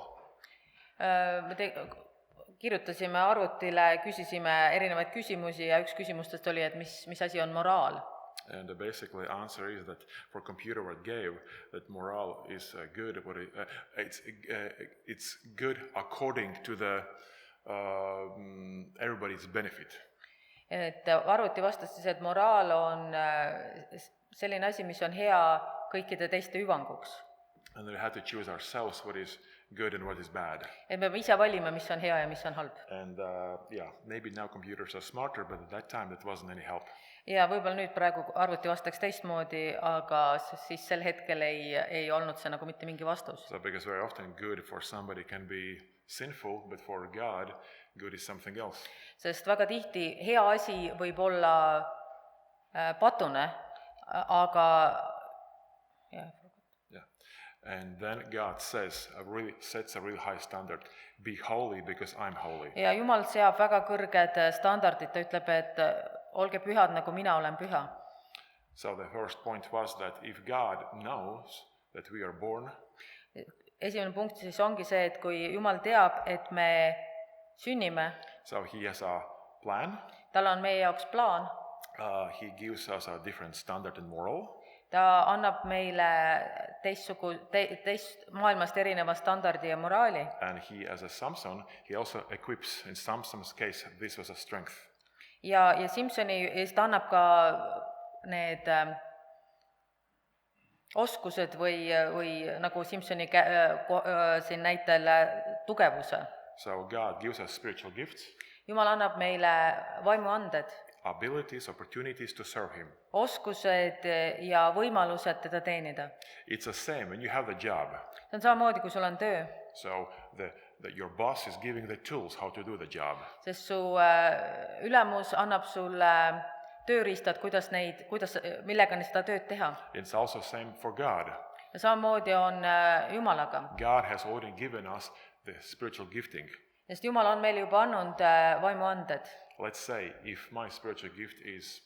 Me te- kirjutasime arvutile, küsisime erinevaid küsimusi ja üks küsimustest oli, et mis, mis asi on moraal. And the basically answer is that for computer what gave that moral is uh, good, but it, uh, it's uh, it's good according to the uh, everybody's benefit. Et arvuti vastas siis, et moraal on selline asi, mis on hea kõikide teiste hüvanguks. And we had to choose ourselves what is good and what is bad. Et me peame ise valima, mis on hea ja mis on halb. And uh, yeah, maybe now computers are smarter, but at that time that wasn't any help. Ja võib-olla nüüd praegu arvuti vastaks teistmoodi, aga siis sel hetkel ei, ei olnud see nagu mitte mingi vastus. So because very often good for somebody can be sinful, but for God, good is something else. Sest väga tihti hea asi võib olla patune, aga yeah. Yeah. And then God says, uh, really sets a really high standard. Be holy because I'm holy. Ja Jumal seab väga kõrged standardid, ta ütleb, et olge pühad, nagu mina olen püha. So the first point was that if God knows that we are born, esimene punkt siis ongi see, et kui Jumal teab, et me sünnime, so he has a plan, tal on meie jaoks plaan, uh, he gives us a different standard and moral, ta annab meile teistsugu, te, teist maailmast erineva standardi ja moraali. and he, as a Samson, he also equips, in Samson's case, this was a strength. Ja, ja Simsoni eest annab ka need äh, oskused või, või nagu Simsoni kä, ko, äh, siin näitel tugevuse. So God gives us spiritual gifts, Jumal annab meile vaimuanded, abilities, opportunities to serve him. oskused ja võimalused teda teenida. It's the same when you have the job. See on samamoodi, kui sul on töö, So the, the, your boss is giving the tools how to do the job. sest su äh, ülemus annab sulle tööriistad, kuidas neid, kuidas, millega seda tööd teha. It's also same for God. Ja samamoodi on äh, Jumalaga. God has already given us the spiritual gifting. Sest Jumal on meile juba andnud äh, vaimuanded. Let's say if my spiritual gift is,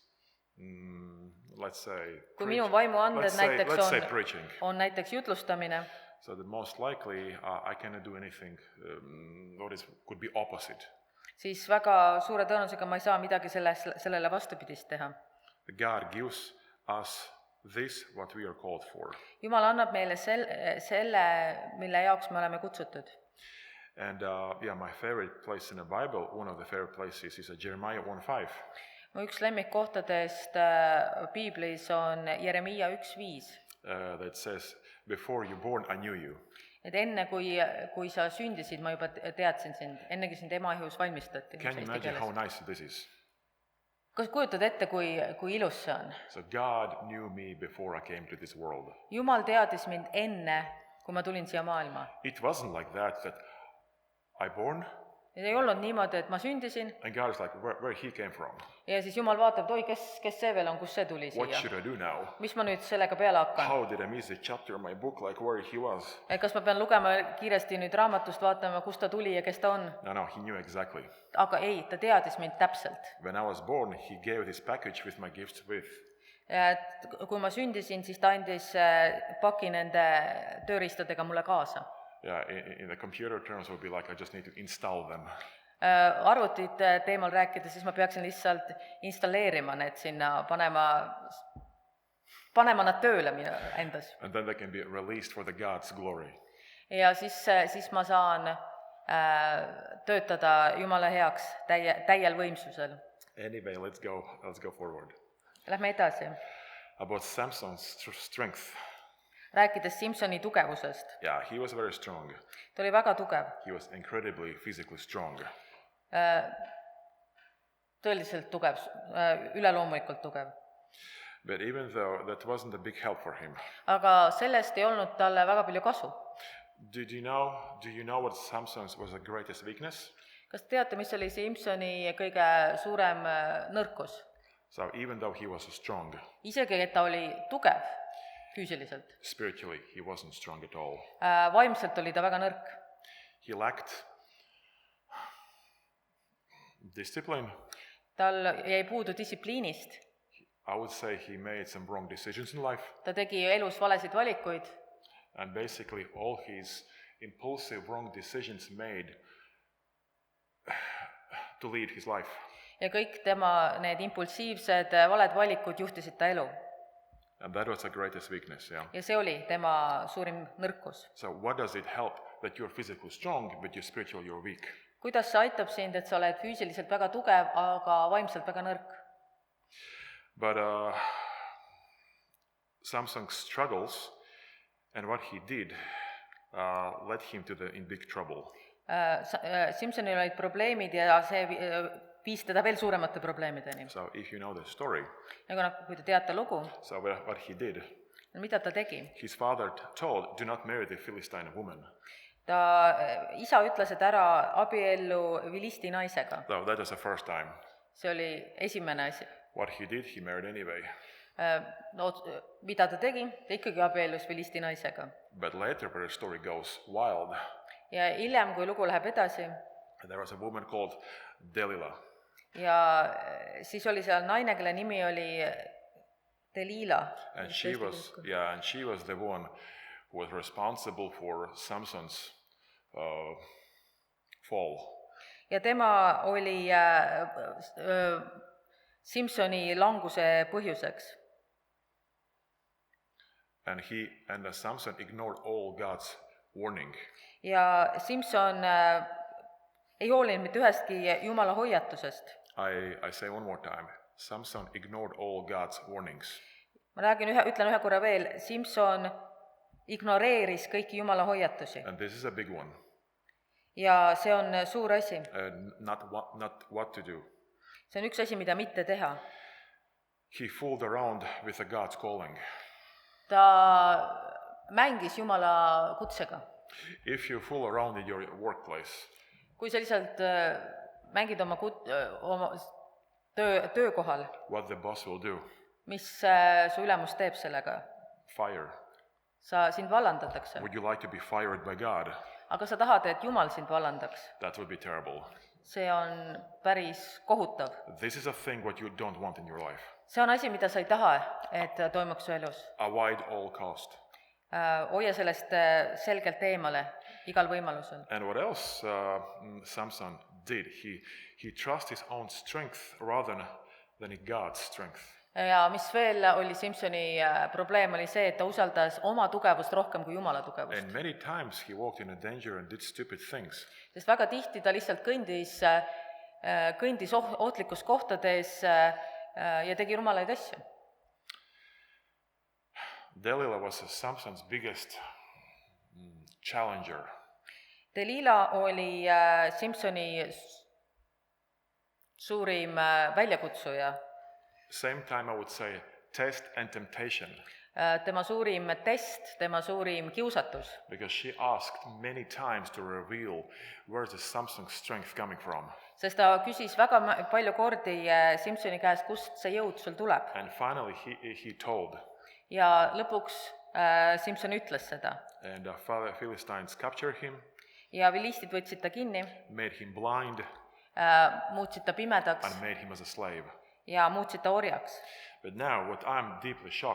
mm, let's say, Kui preach- minu vaimuanded let's say, näiteks let's say on- preaching. On näiteks jutlustamine, So that most likely uh, I cannot do anything um, what is, could be opposite. siis väga suure tõenäosusega ma ei saa midagi selles, sellele vastupidist teha. God gives us this, what we are called for. Jumal annab meile sel, selle, mille jaoks me oleme kutsutud. And uh, yeah, my favorite place in the Bible, one of the favorite places is uh, Jeremiah one five. Mu üks lemmikkohtadest äh, Piiblis on Jeremiia üks viis. Uh, that says, before you born, I knew you. Et enne, kui, kui sa sündisid, ma juba teadsin sind, enne kui sind ema ihus valmistati. Can you imagine how nice this is? Kas kujutad ette, kui, kui ilus see on? So God knew me before I came to this world. Jumal teadis mind enne, kui ma tulin siia maailma. It wasn't like that, that I born, Ei olnud niimoodi, et ma sündisin and God is like, where, where he came from? ja siis Jumal vaatab, et oi, kes, kes see veel on, kus see tuli What siia? should I do now? Mis ma nüüd sellega peale hakkan? How did I miss the chapter of my book, like where he was? Kas ma pean lugema kiiresti nüüd raamatust, vaatama, kust ta tuli ja kes ta on? No, no, he knew exactly. Aga ei, ta teadis mind täpselt. When I was born, he gave this package with my gifts with. Et kui ma sündisin, siis ta andis paki nende tööriistadega mulle kaasa. Yeah, in, in the computer terms would be like, I just need to install them. arvutite teemal rääkida, siis ma peaksin lihtsalt installeerima need sinna, panema, panema nad tööle minu endas. And then they can be released for the God's glory. Ja siis, siis ma saan äh, töötada Jumala heaks täie, täiel võimsusel. Anyway, let's go, let's go forward. Lähme edasi. About Samson's str- strength. Rääkides Simsoni tugevusest. Yeah, he was very strong. Ta oli väga tugev. He was incredibly physically strong. Tõeliselt tugev, üleloomulikult tugev. But even though that wasn't a big help for him, Aga sellest ei olnud talle väga palju kasu. did you know, do you know what Samson's was the greatest weakness? Kas teate, mis oli Simsoni kõige suurem äh, nõrkus? So even though he was strong, Isegi, et ta oli tugev füüsiliselt. spiritually he wasn't strong at all. Äh, vaimselt oli ta väga nõrk. He lacked discipline. Tal jäi puudu distsipliinist. I would say he made some wrong decisions in life, Ta tegi elus valesid valikuid and basically all his impulsive wrong decisions made to lead his life. ja kõik tema need impulsiivsed äh, valed valikud juhtisid ta elu. And that was the greatest weakness, yeah. Ja see oli tema suurim nõrkus. So what does it help that you're physically strong, but you're spiritually you're weak? Kuidas see aitab sind, et sa oled füüsiliselt väga tugev, aga vaimselt väga nõrk? But uh, Samson's struggles and what he did uh, led him to the in big trouble. Äh, Sa- äh, Simsonil olid probleemid ja see vi- äh, viis teda veel suuremate probleemideni. So if you know the story, Nagu noh, kui te teate lugu, so what what he did, mida ta tegi? his father t- told, do not marry the Philistine woman. Ta, äh, isa ütles, et ära abiellu Vilisti naisega. So that was the first time. See oli esimene asi. What he did, he married anyway. Äh, No, mida ta tegi? Ta ikkagi abiellus Vilisti naisega. But later, where the story goes wild, Ja hiljem, kui lugu läheb edasi, there was a woman called Delilah. ja äh, siis oli seal naine, kelle nimi oli Delila. And she was, yeah, and she was the one who was responsible for Samson's uh, fall. Ja tema oli äh, äh, Simsoni languse põhjuseks. And he and uh, Samson ignored all God's warning. Ja Simson äh, ei hoolinud mitte ühestki Jumala hoiatusest. I, I say one more time, Samson ignored all God's warnings. Ma räägin ühe, ütlen ühe korra veel, Simson ignoreeris kõiki Jumala hoiatusi. And this is a big one. Ja see on suur asi. Uh, not, what, not what to do. See on üks asi, mida mitte teha. He fooled around with the God's calling. Ta mängis Jumala kutsega. If you fool around in your workplace, Kui sa lihtsalt äh, mängid oma, kut- äh, oma töö, töökohal, what the boss will do? mis äh, su ülemus teeb sellega? Fire. Sa, sind vallandatakse. Would you like to be fired by God? Aga sa tahad, et Jumal sind vallandaks. That would be terrible. See on päris kohutav. This is a thing what you don't want in your life. See on asi, mida sa ei taha, et toimuks su elus. Avoid all cost. Äh, Hoia sellest äh, selgelt eemale igal võimalusel. And what else uh, mm, Samson did? He, he trusted his own strength rather than, than in God's strength. Ja mis veel oli Simsoni äh, probleem, oli see, et ta usaldas oma tugevust rohkem kui Jumala tugevust. And many times he walked in a danger and did stupid things. Sest väga tihti ta lihtsalt kõndis, äh, kõndis oh- ohtlikus kohtades äh, äh, ja tegi rumalaid asju. Delilah was Samson's biggest mm, challenger. Delila oli äh, Simsoni s- suurim äh, väljakutsuja, Same time I would say test and temptation, äh, tema suurim test, tema suurim kiusatus, because she asked many times to reveal where's the Samson's strength coming from. sest ta küsis väga ma- palju kordi äh, Simsoni käest, kust see jõud sul tuleb. And finally he, he told, Ja lõpuks äh, Simson ütles seda. and the Phil- Philistines captured him, Ja vilistid võtsid ta kinni, made him blind, äh, muutsid ta pimedaks and made him as a slave. ja muutsid ta orjaks. But now what I'm deeply shocked,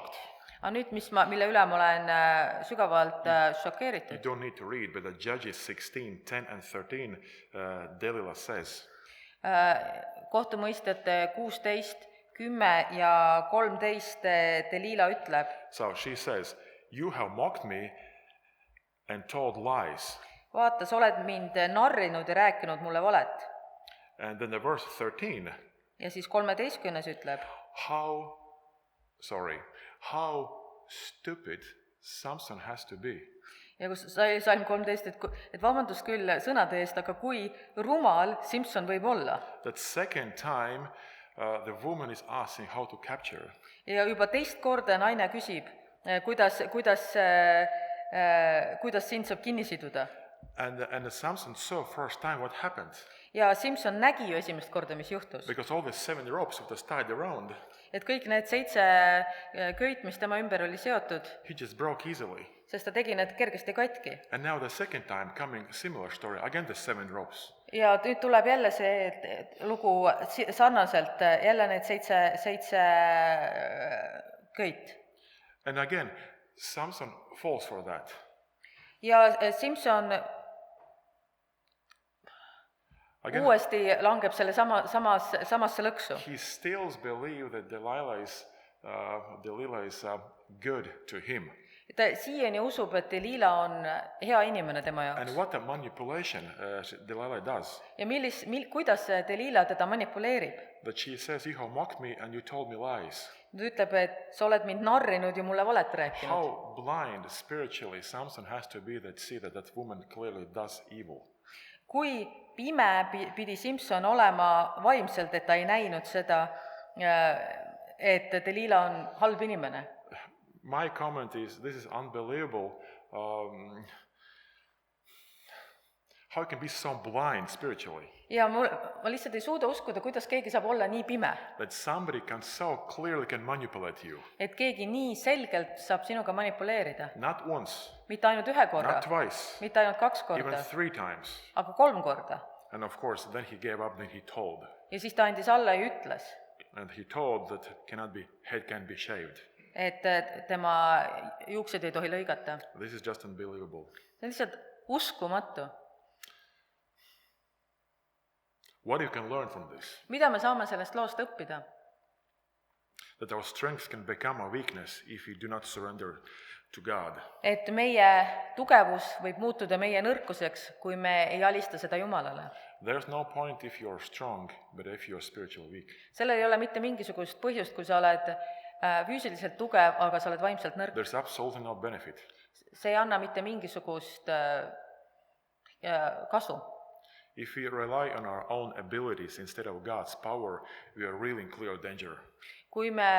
aga nüüd, mis ma, mille üle ma olen äh, sügavalt äh, You šokeeritud, don't need to read, but the Judges sixteen, ten and thirteen, uh, Delilah says, äh, kohtumõistjate kuusteist, kümme ja kolmteist äh, Delila ütleb, so she says, you have mocked me and told lies. vaata, sa oled mind narrinud ja rääkinud mulle valet. And then the verse thirteen, Ja siis kolmeteistkümnes ütleb, how, sorry, how stupid Samson has to be. ja kus sai salm kolmteist, et, ku- et vabandust küll sõnade eest, aga kui rumal Simson võib olla. That second time, uh, the woman is asking how to capture. Ja juba teist korda naine küsib, eh, kuidas, kuidas, eh, eh, kuidas sind saab kinni siduda. And, and the Samson saw first time what happened. Ja Simson nägi ju esimest korda, mis juhtus. Because all the seven ropes that was tied around, Et kõik need seitse eh, köit, mis tema ümber oli seotud, he just broke easily. sest ta tegi need kergesti katki. And now the second time coming, similar story, again the seven ropes. Ja nüüd tuleb jälle see et- et lugu si- sarnaselt, eh, jälle need seitse, seitse eh, köit. And again, Samson falls for that. Ja eh, Simson Again, uuesti langeb selle sama, samas, samasse lõksu. he still believes that Delilah is, uh, Delilah is uh, good to him. ta siiani usub, et Delila on hea inimene tema And jaoks. what a manipulation uh, she- Delilah does. Ja millis, mil, kuidas see Delila teda manipuleerib? That she says, you have mocked me and you told me lies. Ta ütleb, et sa oled mind narrinud ja mulle valet rääkinud. How blind spiritually Samson has to be that see that that woman clearly does evil. Kui pime pi- pidi Simson olema vaimselt, et ta ei näinud seda, et Delila on halb inimene. My comment is, this is unbelievable. Um, how can be so blind spiritually? Ja mul, ma lihtsalt ei suuda uskuda, kuidas keegi saab olla nii pime. That somebody can so clearly can manipulate you. Et keegi nii selgelt saab sinuga manipuleerida. Not once, Mitte ainult ühe korra, not twice, mitte ainult kaks even korda, three times. aga kolm korda. And of course, then he gave up, then he told. Ja siis ta andis alla ja ütles, And he told that cannot be, head can be shaved. et tema juuksed ei tohi lõigata. This is just unbelievable. See on lihtsalt uskumatu. What you can learn from this? Mida me saame sellest loost õppida? That our strength can become a weakness if we do not surrender to God. Et meie tugevus võib muutuda meie nõrkuseks, kui me ei alista seda Jumalale. There's no point if you are strong, but if you are spiritually weak. Sellel ei ole mitte mingisugust põhjust, kui sa oled äh, füüsiliselt tugev, aga sa oled vaimselt nõrk. There's absolutely no benefit. See ei anna mitte mingisugust äh, äh, kasu. If we rely on our own abilities instead of God's power, we are really in clear danger. Kui me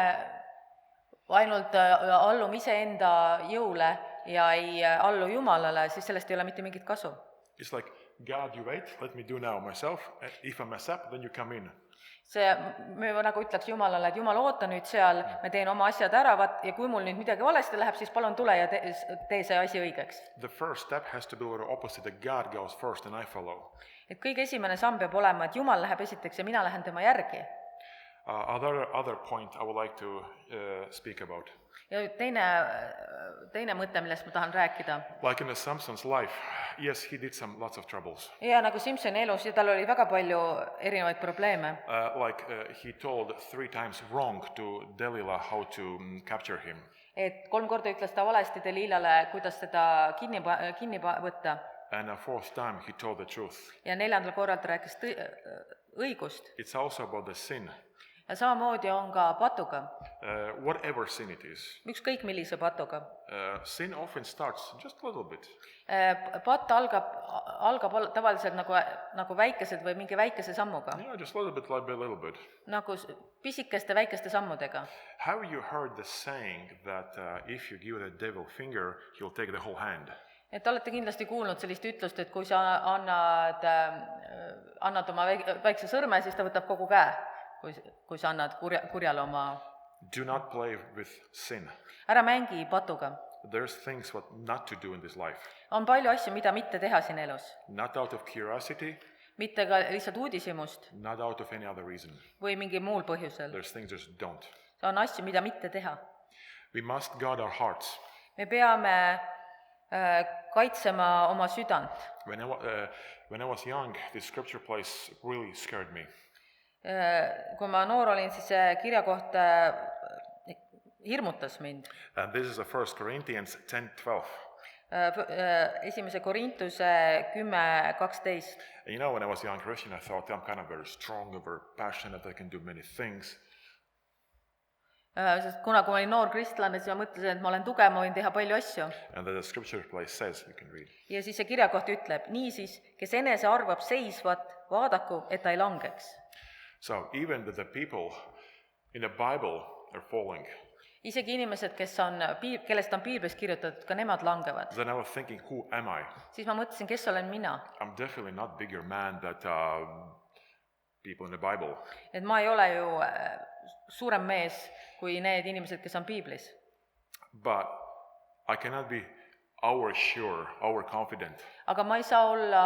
ainult äh, allume iseenda jõule ja ei äh, allu Jumalale, siis sellest ei ole mitte mingit kasu. It's like, God, you wait, let me do now myself. If I mess up, then you come in. See, me nagu ütleks Jumalale, et Jumal, oota nüüd seal, me teen oma asjad ära, vaat, ja kui mul nüüd midagi valesti läheb, siis palun tule ja tee, tee see asi õigeks. The first step has to be a little opposite, that God goes first and I follow. Et kõige esimene samm peab olema, et Jumal läheb esiteks ja mina lähen tema järgi. Uh, other, other point I would like to uh, speak about. Ja teine, teine mõte, millest ma tahan rääkida. Like in the Samson's life, yes, he did some lots of troubles. Ja nagu Simsoni elus, ja tal oli väga palju erinevaid probleeme. Uh, like uh, he told three times wrong to Delilah how to um, capture him. Et kolm korda ütles ta valesti Delilale, kuidas teda kinni, kinni võtta. And a fourth time he told the truth. Ja neljandal korral ta rääkis tõ- õigust. It's also about the sin. Ja samamoodi on ka patuga. Uh, whatever sin it is. Ükskõik millise patuga. Uh, sin often starts just a little bit. Patt algab, algab al- tavaliselt nagu, nagu väikesed või mingi väikese sammuga. You know, just a little bit, like a little bit. Nagu s- pisikeste väikeste sammudega. Have you heard the saying that uh, if you give the devil finger, he'll take the whole hand? Et olete kindlasti kuulnud sellist ütlust, et kui sa annad, annad oma väik- väikse sõrme, siis ta võtab kogu käe, kui, kui sa annad kurja, kurjale oma. Do not play with sin. Ära mängi patuga. There's things what not to do in this life. On palju asju, mida mitte teha siin elus. Not out of curiosity, Mitte ka lihtsalt uudishimust not out of any other reason. või mingi muul põhjusel. There's things just don't. On asju, mida mitte teha. We must guard our hearts. me peame äh, kaitsema oma südant. When I, wa- uh, when I was young, this scripture place really scared me. Äh, kui ma noor olin, siis see kirjakoht äh, hirmutas mind. And this is the First Corinthians ten twelve. Äh, f- äh, esimese Korintuse kümme kaksteist. And you know, when I was a young Christian, I thought I'm kind of very strong, very passionate, I can do many things. Äh, Sest kuna, kui ma olin noor kristlane, siis ma mõtlesin, et ma olen tugev, ma võin teha palju asju. And the scripture place says, you can read, Ja siis see kirjakoht ütleb, niisiis, kes enese arvab seisvat, vaadaku, et ta ei langeks. so even that the people in the Bible are falling, Isegi inimesed, kes on, piib- kellest on piiblis kirjutatud, ka nemad langevad. then I was thinking, who am I? Siis ma mõtlesin, kes olen mina. I'm definitely not bigger man than uh, people in the Bible. Et ma ei ole ju äh, suurem mees kui need inimesed, kes on piiblis. But I cannot be our sure, our confident, Aga ma ei saa olla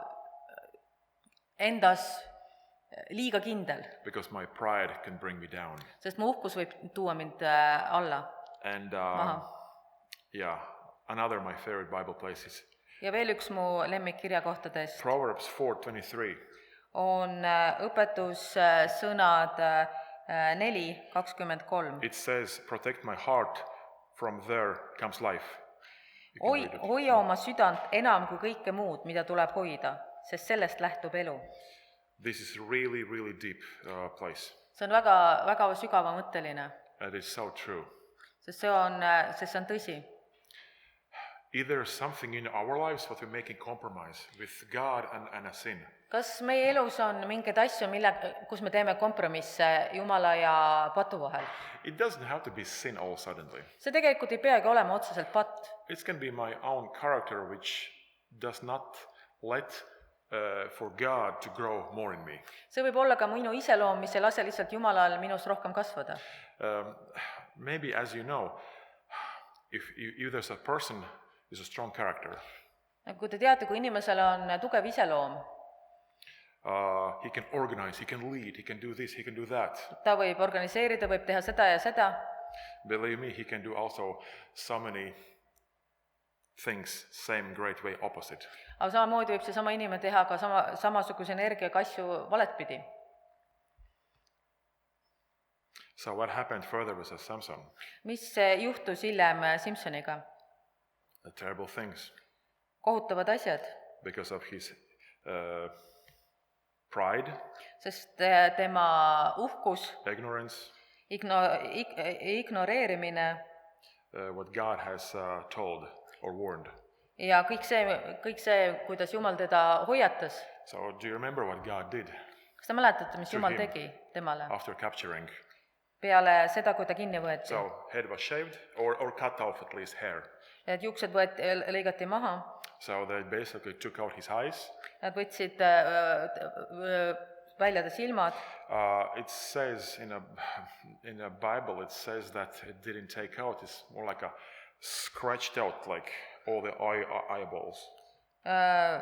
endas liiga kindel, because my pride can bring me down. sest mu uhkus võib tuua mind äh, alla, And maha. uh, yeah, another my favorite Bible places, Ja veel üks mu lemmikkirjakohtadest Proverbs four twenty-three. on äh, õpetussõnad äh, neli kakskümmend kolm. It says, protect my heart, from there comes life. You can Hoi, read it. hoia oma südant enam kui kõike muud, mida tuleb hoida, sest sellest lähtub elu. This is really, really deep uh, place. See on väga, väga sügavamõtteline, And it's so true. sest see on, äh, sest see on tõsi. Either something in our lives what we're making compromise with God and, and a sin. Kas meie elus on mingeid asju, mille, kus me teeme kompromisse Jumala ja patu vahel? It doesn't have to be sin all suddenly. See tegelikult ei peagi olema otseselt patt. It can be my own character which does not let uh, for God to grow more in me. See võib olla ka minu iseloom, mis ei lase lihtsalt Jumalal minus rohkem kasvada. Um, maybe as you know, if, if there's a person is a strong character, Kui te teate, kui inimesel on tugev iseloom, uh, he can organize, he can lead, he can do this, he can do that. ta võib organiseerida, võib teha seda ja seda, Believe me, he can do also so many things same great way opposite. aga samamoodi võib seesama inimene teha ka sama, samasuguse energiaga asju valetpidi. So what happened further with Samson? Mis juhtus hiljem Simsoniga? The terrible things Kohutavad asjad, because of his uh, pride, sest eh, tema uhkus, ignorance, igno- ig- ignoreerimine uh, what God has uh, told or warned. ja kõik see, kõik see, kuidas Jumal teda hoiatas. So do you remember what God did Kas te mäletate, mis To Jumal him. tegi temale after capturing? peale seda, kui ta kinni võeti? So head was shaved or, or cut off at least hair. Et juuksed võeti, lõigati maha, So they basically took out his eyes. nad võtsid äh, äh, välja ta silmad. Uh, it says in a in a Bible, it says that it didn't take out. It's more like a scratched out, like all the eye, eyeballs. Äh,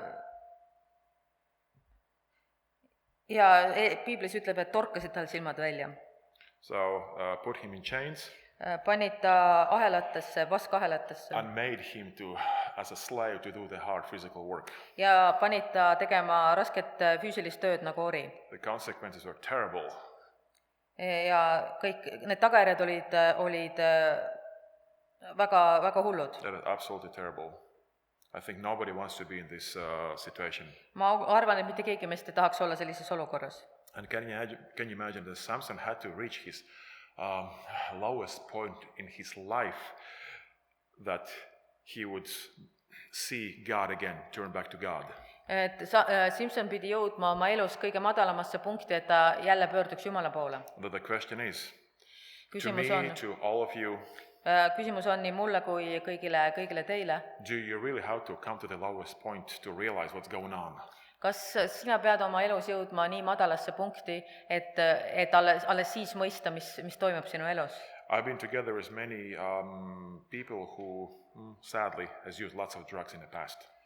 ja e- piiblis ütleb, et torkasid tal silmad välja. So uh, put him in chains Äh, panid ta ahelatesse, vaskahelatesse and made him to as a slave to do the hard physical work. ja panid ta tegema rasket äh, füüsilist tööd nagu ori. The consequences were terrible. Ja kõik need tagajärjed olid, olid äh, väga, väga hullud. That is absolutely terrible. I think nobody wants to be in this uh, situation. Ma arvan, et mitte keegi meist ei tahaks olla sellises olukorras. And can you imagine, can you imagine that Samson had to reach his um, lowest point in his life, that he would see God again, turn back to God. Et sa, äh, Simson pidi jõudma oma elus kõige madalamasse punkti, et ta jälle pöörduks Jumala poole. But the question is, to Küsimus me, on, to all of you, äh, küsimus on nii mulle kui kõigile, kõigile teile. do you really have to come to the lowest point to realize what's going on? Kas sina pead oma elus jõudma nii madalasse punkti, et, et alles, alles siis mõista, mis, mis toimub sinu elus? I've been together with many um, people who mm, sadly has used lots of drugs in the past.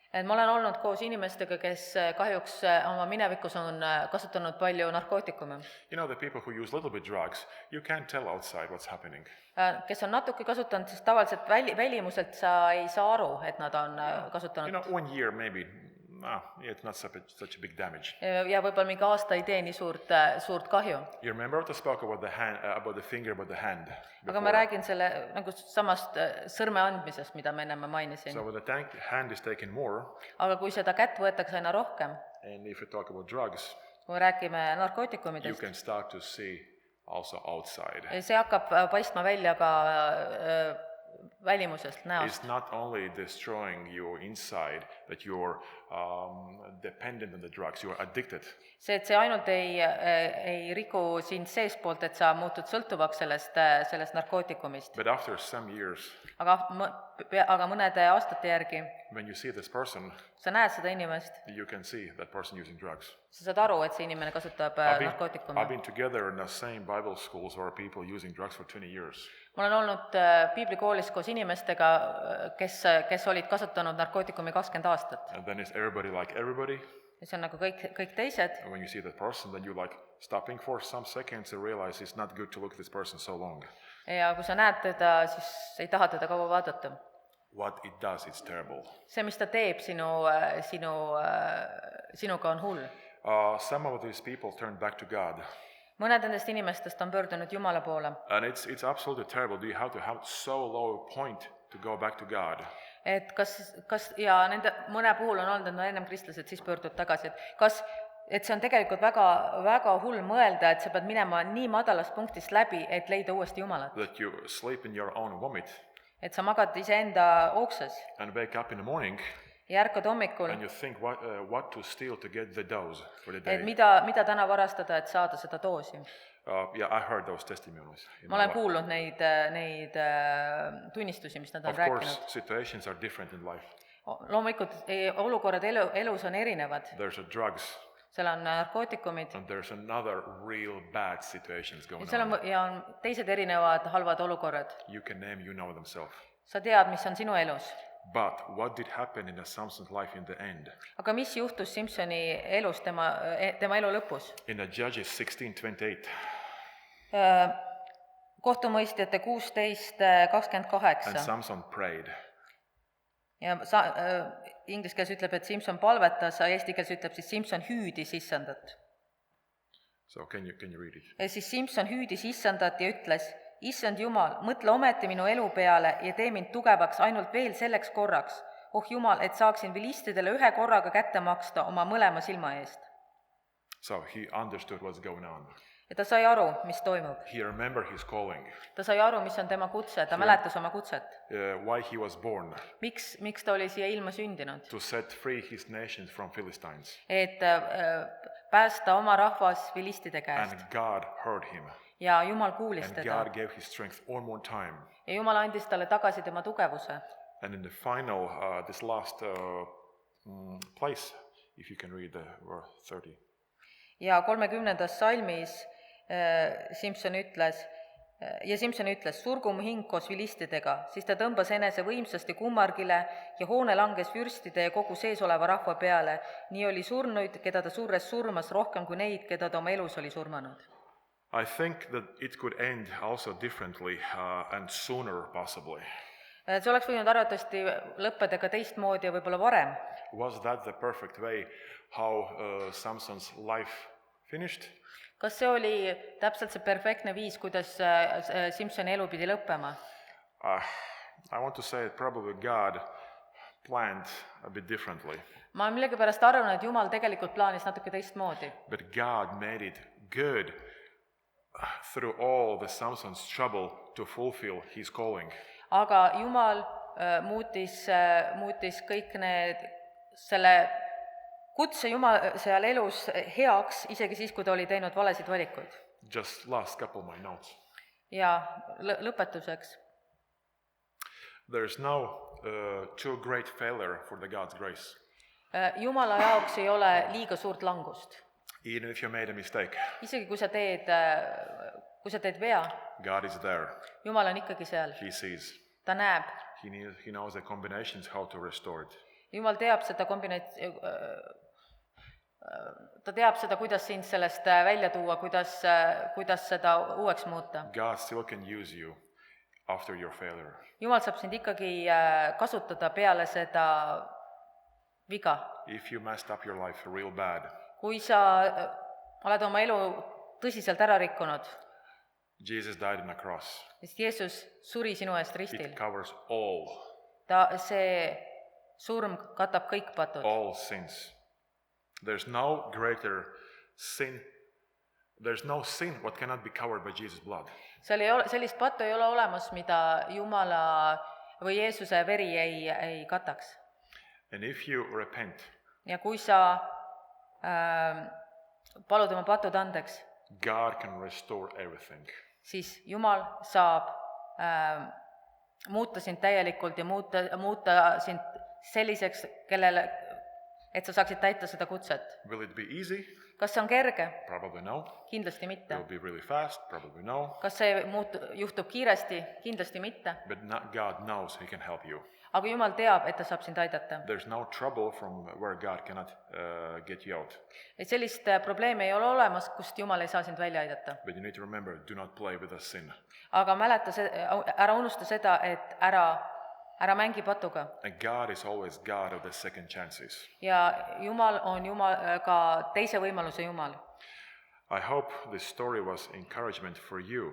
et ma olen olnud koos inimestega, kes äh, kahjuks äh, oma minevikus on äh, kasutanud palju narkootikume, You know, the people who use little bit drugs, you can't tell outside what's happening. Äh, kes on natuke kasutanud, siis tavaliselt väli, välimuselt sa ei saa aru, et nad on äh, You kasutanud know, one year maybe, no, it's not such a, such a big damage. ja võib-olla mingi aasta ei tee nii suurt, suurt kahju. You remember what I spoke about the hand, uh, about the finger, about the hand? Aga ma before? räägin selle nagu samast äh, sõrme andmisest, mida ma ennem mainisin. So when the tank, hand is taken more, Aga kui seda kätt võetakse aina rohkem, and if you talk about drugs, kui me räägime you narkootikumidest, can start to see also outside. see hakkab äh, paistma välja ka äh, välimusest, It's näost. not only destroying you inside, that you're um, dependent on the drugs, you're addicted. See, et see ainult ei, ei riku sind seestpoolt, et sa muutud sõltuvaks sellest, sellest narkootikumist. But after some years, Aga, mõ- pe- aga mõnede aastate järgi when you see this person, sa näed seda inimest, you can see that person using drugs. sa saad aru, et see inimene kasutab äh, I've been, I've narkootikume. been together in the same Bible schools where people using drugs for twenty years. ma olen olnud äh, piiblikoolis koos inimestega, äh, kes, kes olid kasutanud narkootikumi kakskümmend aastat. And then it's everybody like everybody. Ja see on nagu kõik, kõik teised. And when you see that person, then you like stopping for some seconds and realize it's not good to look at this person so long. Ja kui sa näed teda, siis ei taha teda kaua vaadata. What it does, it's terrible. See, mis ta teeb sinu, sinu, sinuga on hull. Uh, some of these people turn back to God. Mõned nendest inimestest on pöördunud Jumala poole. And it's, it's absolutely terrible. Do you have to have so low a point to go back to God? Et kas, kas ja nende mõne puhul on olnud, et no ennem kristlased, siis pöördud tagasi, et kas, et see on tegelikult väga, väga hull mõelda, et sa pead minema nii madalast punktist läbi, et leida uuesti Jumalat. That you sleep in your own vomit Et sa magad iseenda okses and wake up in the morning ja ärkad hommikul, and you think what, uh, what to steal to get the dose for the et day. mida, mida täna varastada, et saada seda doosi. Uh, yeah, I heard those testimonies. in Ma my olen life. kuulnud neid, neid äh, tunnistusi, mis nad on Of course, rääkinud. situations are different in life. Loomulikult ei, olukorrad elu, elus on erinevad. There's a drugs Seal on narkootikumid and there's another real bad situations ja, going seal on, on. ja on teised erinevad halvad olukorrad. You can name, you know themselves. Sa tead, mis on sinu elus. But what did happen in Samson's life in the end? Aga mis juhtus Simsoni elus tema, tema elu lõpus? In the Judges sixteen twenty-eight, Kohtumõistjate kuusteist kakskümmend and kaheksa. Samson prayed. Ja sa, äh, inglise keeles ütleb, et Simson palvetas, eesti keeles ütleb siis Simson hüüdis issandat. So can you, can you read it? Ja siis Simson hüüdis issandat ja ütles, issand Jumal, mõtle ometi minu elu peale ja tee mind tugevaks ainult veel selleks korraks. Oh Jumal, et saaksin vilistidele ühe korraga kätte maksta oma mõlema silma eest. So he understood what's going on. Ja ta sai aru, mis toimub. He remembered his calling, Ta sai aru, mis on tema kutse, ta mäletas oma kutset. uh, why he was born, Miks, miks ta oli siia ilma sündinud? to set free his nations from Philistines. Et äh, päästa oma rahvas vilistide käest. And God heard him. Ja Jumal kuulis And teda. God gave his strength one more time. Ja Jumal andis talle tagasi tema tugevuse. And in the final, uh, this last uh, mm, place, if you can read the verse thirty. Ja kolmekümnendas salmis äh, Simson ütles, ja Simson ütles, surgu mu hing koos vilistidega, siis ta tõmbas enese võimsasti kummargile ja hoone langes vürstide ja kogu sees oleva rahva peale. Nii oli surnuid, keda ta surres surmas rohkem kui neid, keda ta oma elus oli surmanud. I think that it could end also differently uh, and sooner possibly. See oleks võinud arvatavasti lõppeda ka teistmoodi ja võib-olla varem. Was that the perfect way how uh, Samson's life finished? Kas see oli täpselt see perfektne viis, kuidas äh, Simsoni elu pidi lõppema? Uh, I want to say that probably God planned a bit differently, Ma millegipärast arvan, et Jumal tegelikult plaanis natuke teistmoodi. but God made it good through all the Samson's trouble to fulfill his calling. Aga Jumal äh, muutis, äh, muutis kõik need, selle kutse Jumal seal elus heaks, isegi siis, kui ta oli teinud valesid valikuid. Just last couple of my notes. Ja lõ- lõpetuseks. There is no uh, too great failure for the God's grace. Äh, Jumala jaoks ei ole liiga suurt langust. Even if you made a mistake, Isegi kui sa teed, äh, kui sa teed vea, God is there. Jumal on ikkagi seal. He sees. Ta näeb He, needs, he knows the combinations how to restore it. Jumal teab seda kombinats-, ta teab seda, kuidas sind sellest välja tuua, kuidas, kuidas seda uueks muuta. God still can use you after your failure. Jumal saab sind ikkagi kasutada peale seda viga. If you messed up your life real bad, Kui sa oled oma elu tõsiselt ära rikkunud, Jesus died on a cross. sest Jeesus suri sinu eest ristil. It covers all, Ta, see surm katab kõik patud. all sins. There's no greater sin. There's no sin what cannot be covered by Jesus' blood. Seal ei ole, sellist pattu ei ole olemas, mida Jumala või Jeesuse veri ei, ei kataks. And if you repent, Ja kui sa äh, palud oma patud andeks, God can restore everything. siis Jumal saab äh, muuta sind täielikult ja muuta, muuta sind selliseks, kellele, et sa saaksid täita seda kutset. Will it be easy? Kas see on kerge? Probably no. Kindlasti mitte. Will it be really fast? Probably no. Kas see muutu, juhtub kiiresti? Kindlasti mitte. But not, God knows He can help you. Aga Jumal teab, et ta saab sind aidata. There's no trouble from where God cannot uh, get you out. Et sellist probleemi ei ole olemas, kust Jumal ei saa sind välja aidata. But you need to remember, do not play with the sin. Aga mäleta, ära unusta seda, et ära, ära mängi patuga. And God is always God of the second chances. Ja Jumal on Jumal, ka teise võimaluse Jumal. I hope this story was encouragement for you.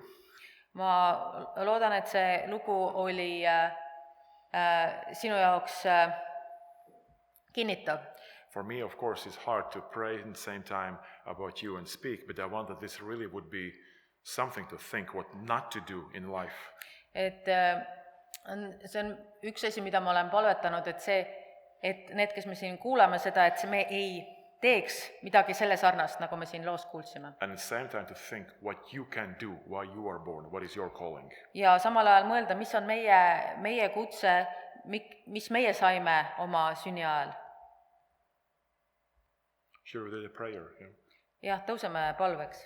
Ma loodan, et see lugu oli äh, äh, sinu jaoks äh, kinnitav. For me, of course, it's hard to pray at the same time about you and speak, but I want that this really would be something to think what not to do in life. Et äh, on, see on üks asi, mida ma olen palvetanud, et see, et need, kes me siin kuulame seda, et me ei teeks midagi selle sarnast, nagu me siin loos kuulsime. And at the same time to think what you can do while you are born, what is your calling. Ja samal ajal mõelda, mis on meie, meie kutse, mis meie saime oma sünni ajal. Should we do the prayer? Yeah. Jah, tõuseme palveks.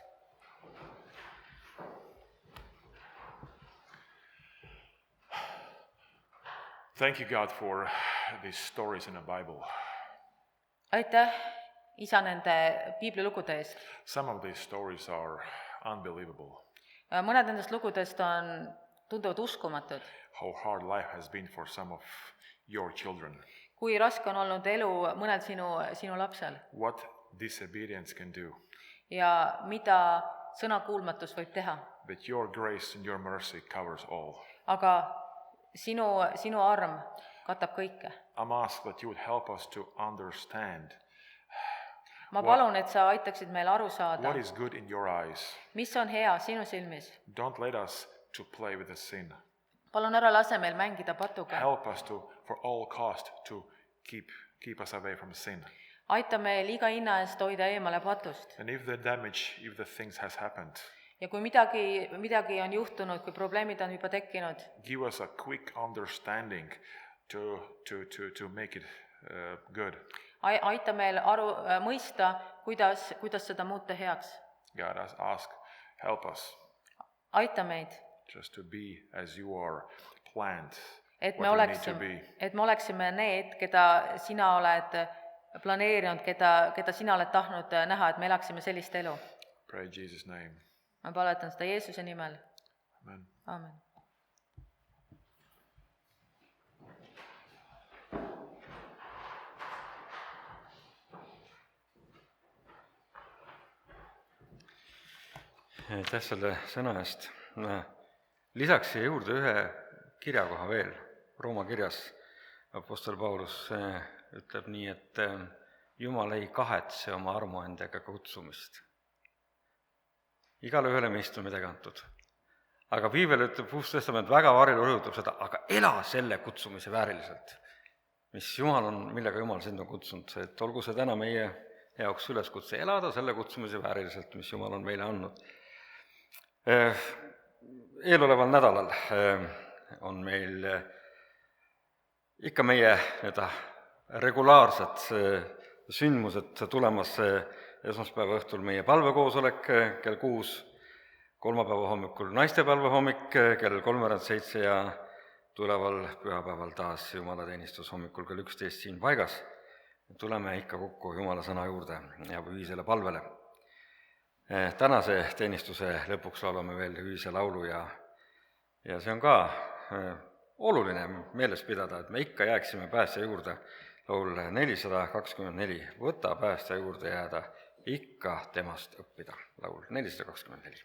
Thank you, God, for these stories in the Bible. Aitäh, Isa, nende piiblilugude eest. Some of these stories are unbelievable. Mõned nendest lugudest on tunduvad uskumatud. How hard life has been for some of your children. Kui raske on olnud elu mõnel sinu, sinu lapsel. What disobedience can do. Ja mida sõnakuulmatus võib teha. But your grace and your mercy covers all. Aga sinu, sinu arm katab kõike. I'm asked that you would help us to understand Ma palun, et sa aitaksid meil aru saada, what is good in your eyes. mis on hea sinu silmis. Don't let us to play with the sin. Palun ära lase meil mängida patuga. Help us to, for all cost, to keep, keep us away from sin. Aita meil iga hinna eest hoida eemale patust. And if the damage, if the things has happened, Ja kui midagi, midagi on juhtunud, kui probleemid on juba tekkinud, give us a quick understanding to, to, to, to make it uh, good. aita meil aru mõista, kuidas, kuidas seda muuta heaks. God, I ask, help us Aita meid, just to be as you are planned, et me, what we need to oleksime, be. et me oleksime need, keda sina oled planeerinud, keda, keda sina oled tahtnud näha, et me elaksime sellist elu. Pray in Jesus' name. Ma palvetan seda Jeesuse nimel. Amen. Aamen. Aitäh selle sõna eest. Lisaks siia juurde ühe kirjakoha veel. Rooma kirjas apostel Paulus ütleb nii, et Jumal ei kahetse oma armuandega kutsumist. Igale ühele meist on midagi antud. Aga Piibel ütleb, Uus Testament väga varilu rõhutab seda, aga ela selle kutsumise vääriliselt, mis Jumal on, millega Jumal sind on kutsunud. Et olgu see täna meie jaoks üleskutse elada selle kutsumise vääriliselt, mis Jumal on meile andnud. Eeloleval nädalal on meil ikka meie nii-öelda regulaarsed sündmused tulemas. Esmaspäeva õhtul meie palvekoosolek kell kuus, kolmapäeva hommikul naistepäeva hommik kell kolmveerand seitse ja tuleval pühapäeval taas jumalateenistus hommikul kell üksteist siin paigas. Tuleme ikka kokku Jumala sõna juurde ja ühisele palvele. Tänase teenistuse lõpuks laulame veel ühise laulu ja, ja see on ka oluline meeles pidada, et me ikka jääksime päästja juurde. Laul nelisada kakskümmend neli, võta päästja juurde jääda, ikka temast õppida. Laul nelisada kakskümmend neli.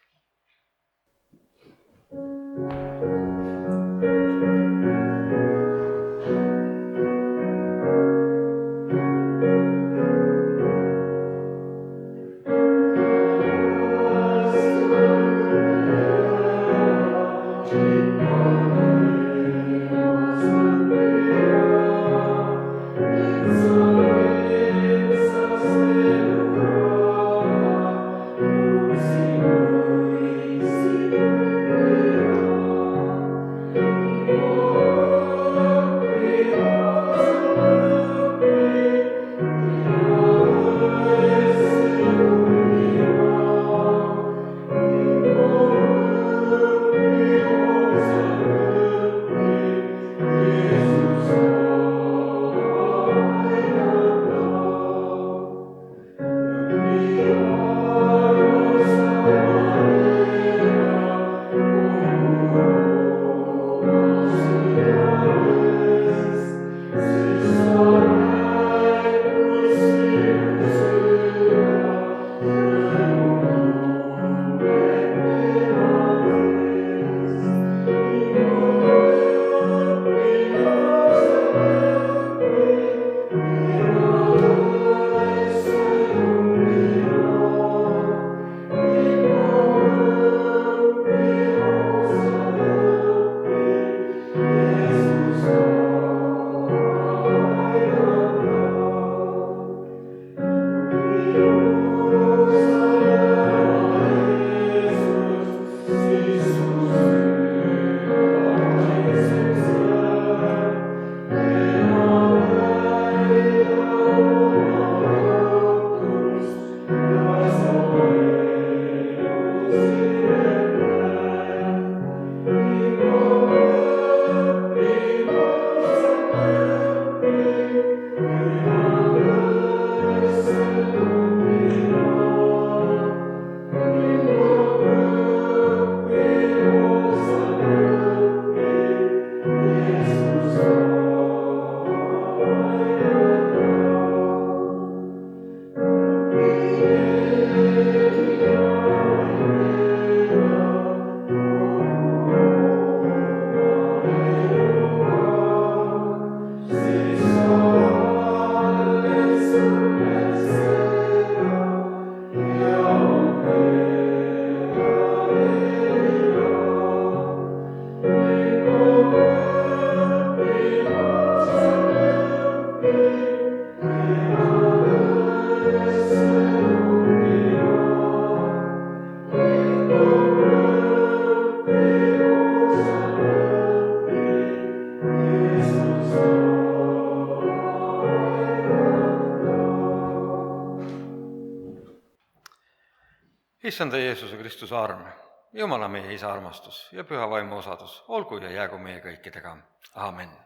Issanda Jeesuse Kristuse arm, Jumala meie Isa armastus ja püha vaimu osadus olgu ja jäägu meie kõikidega. Aamen.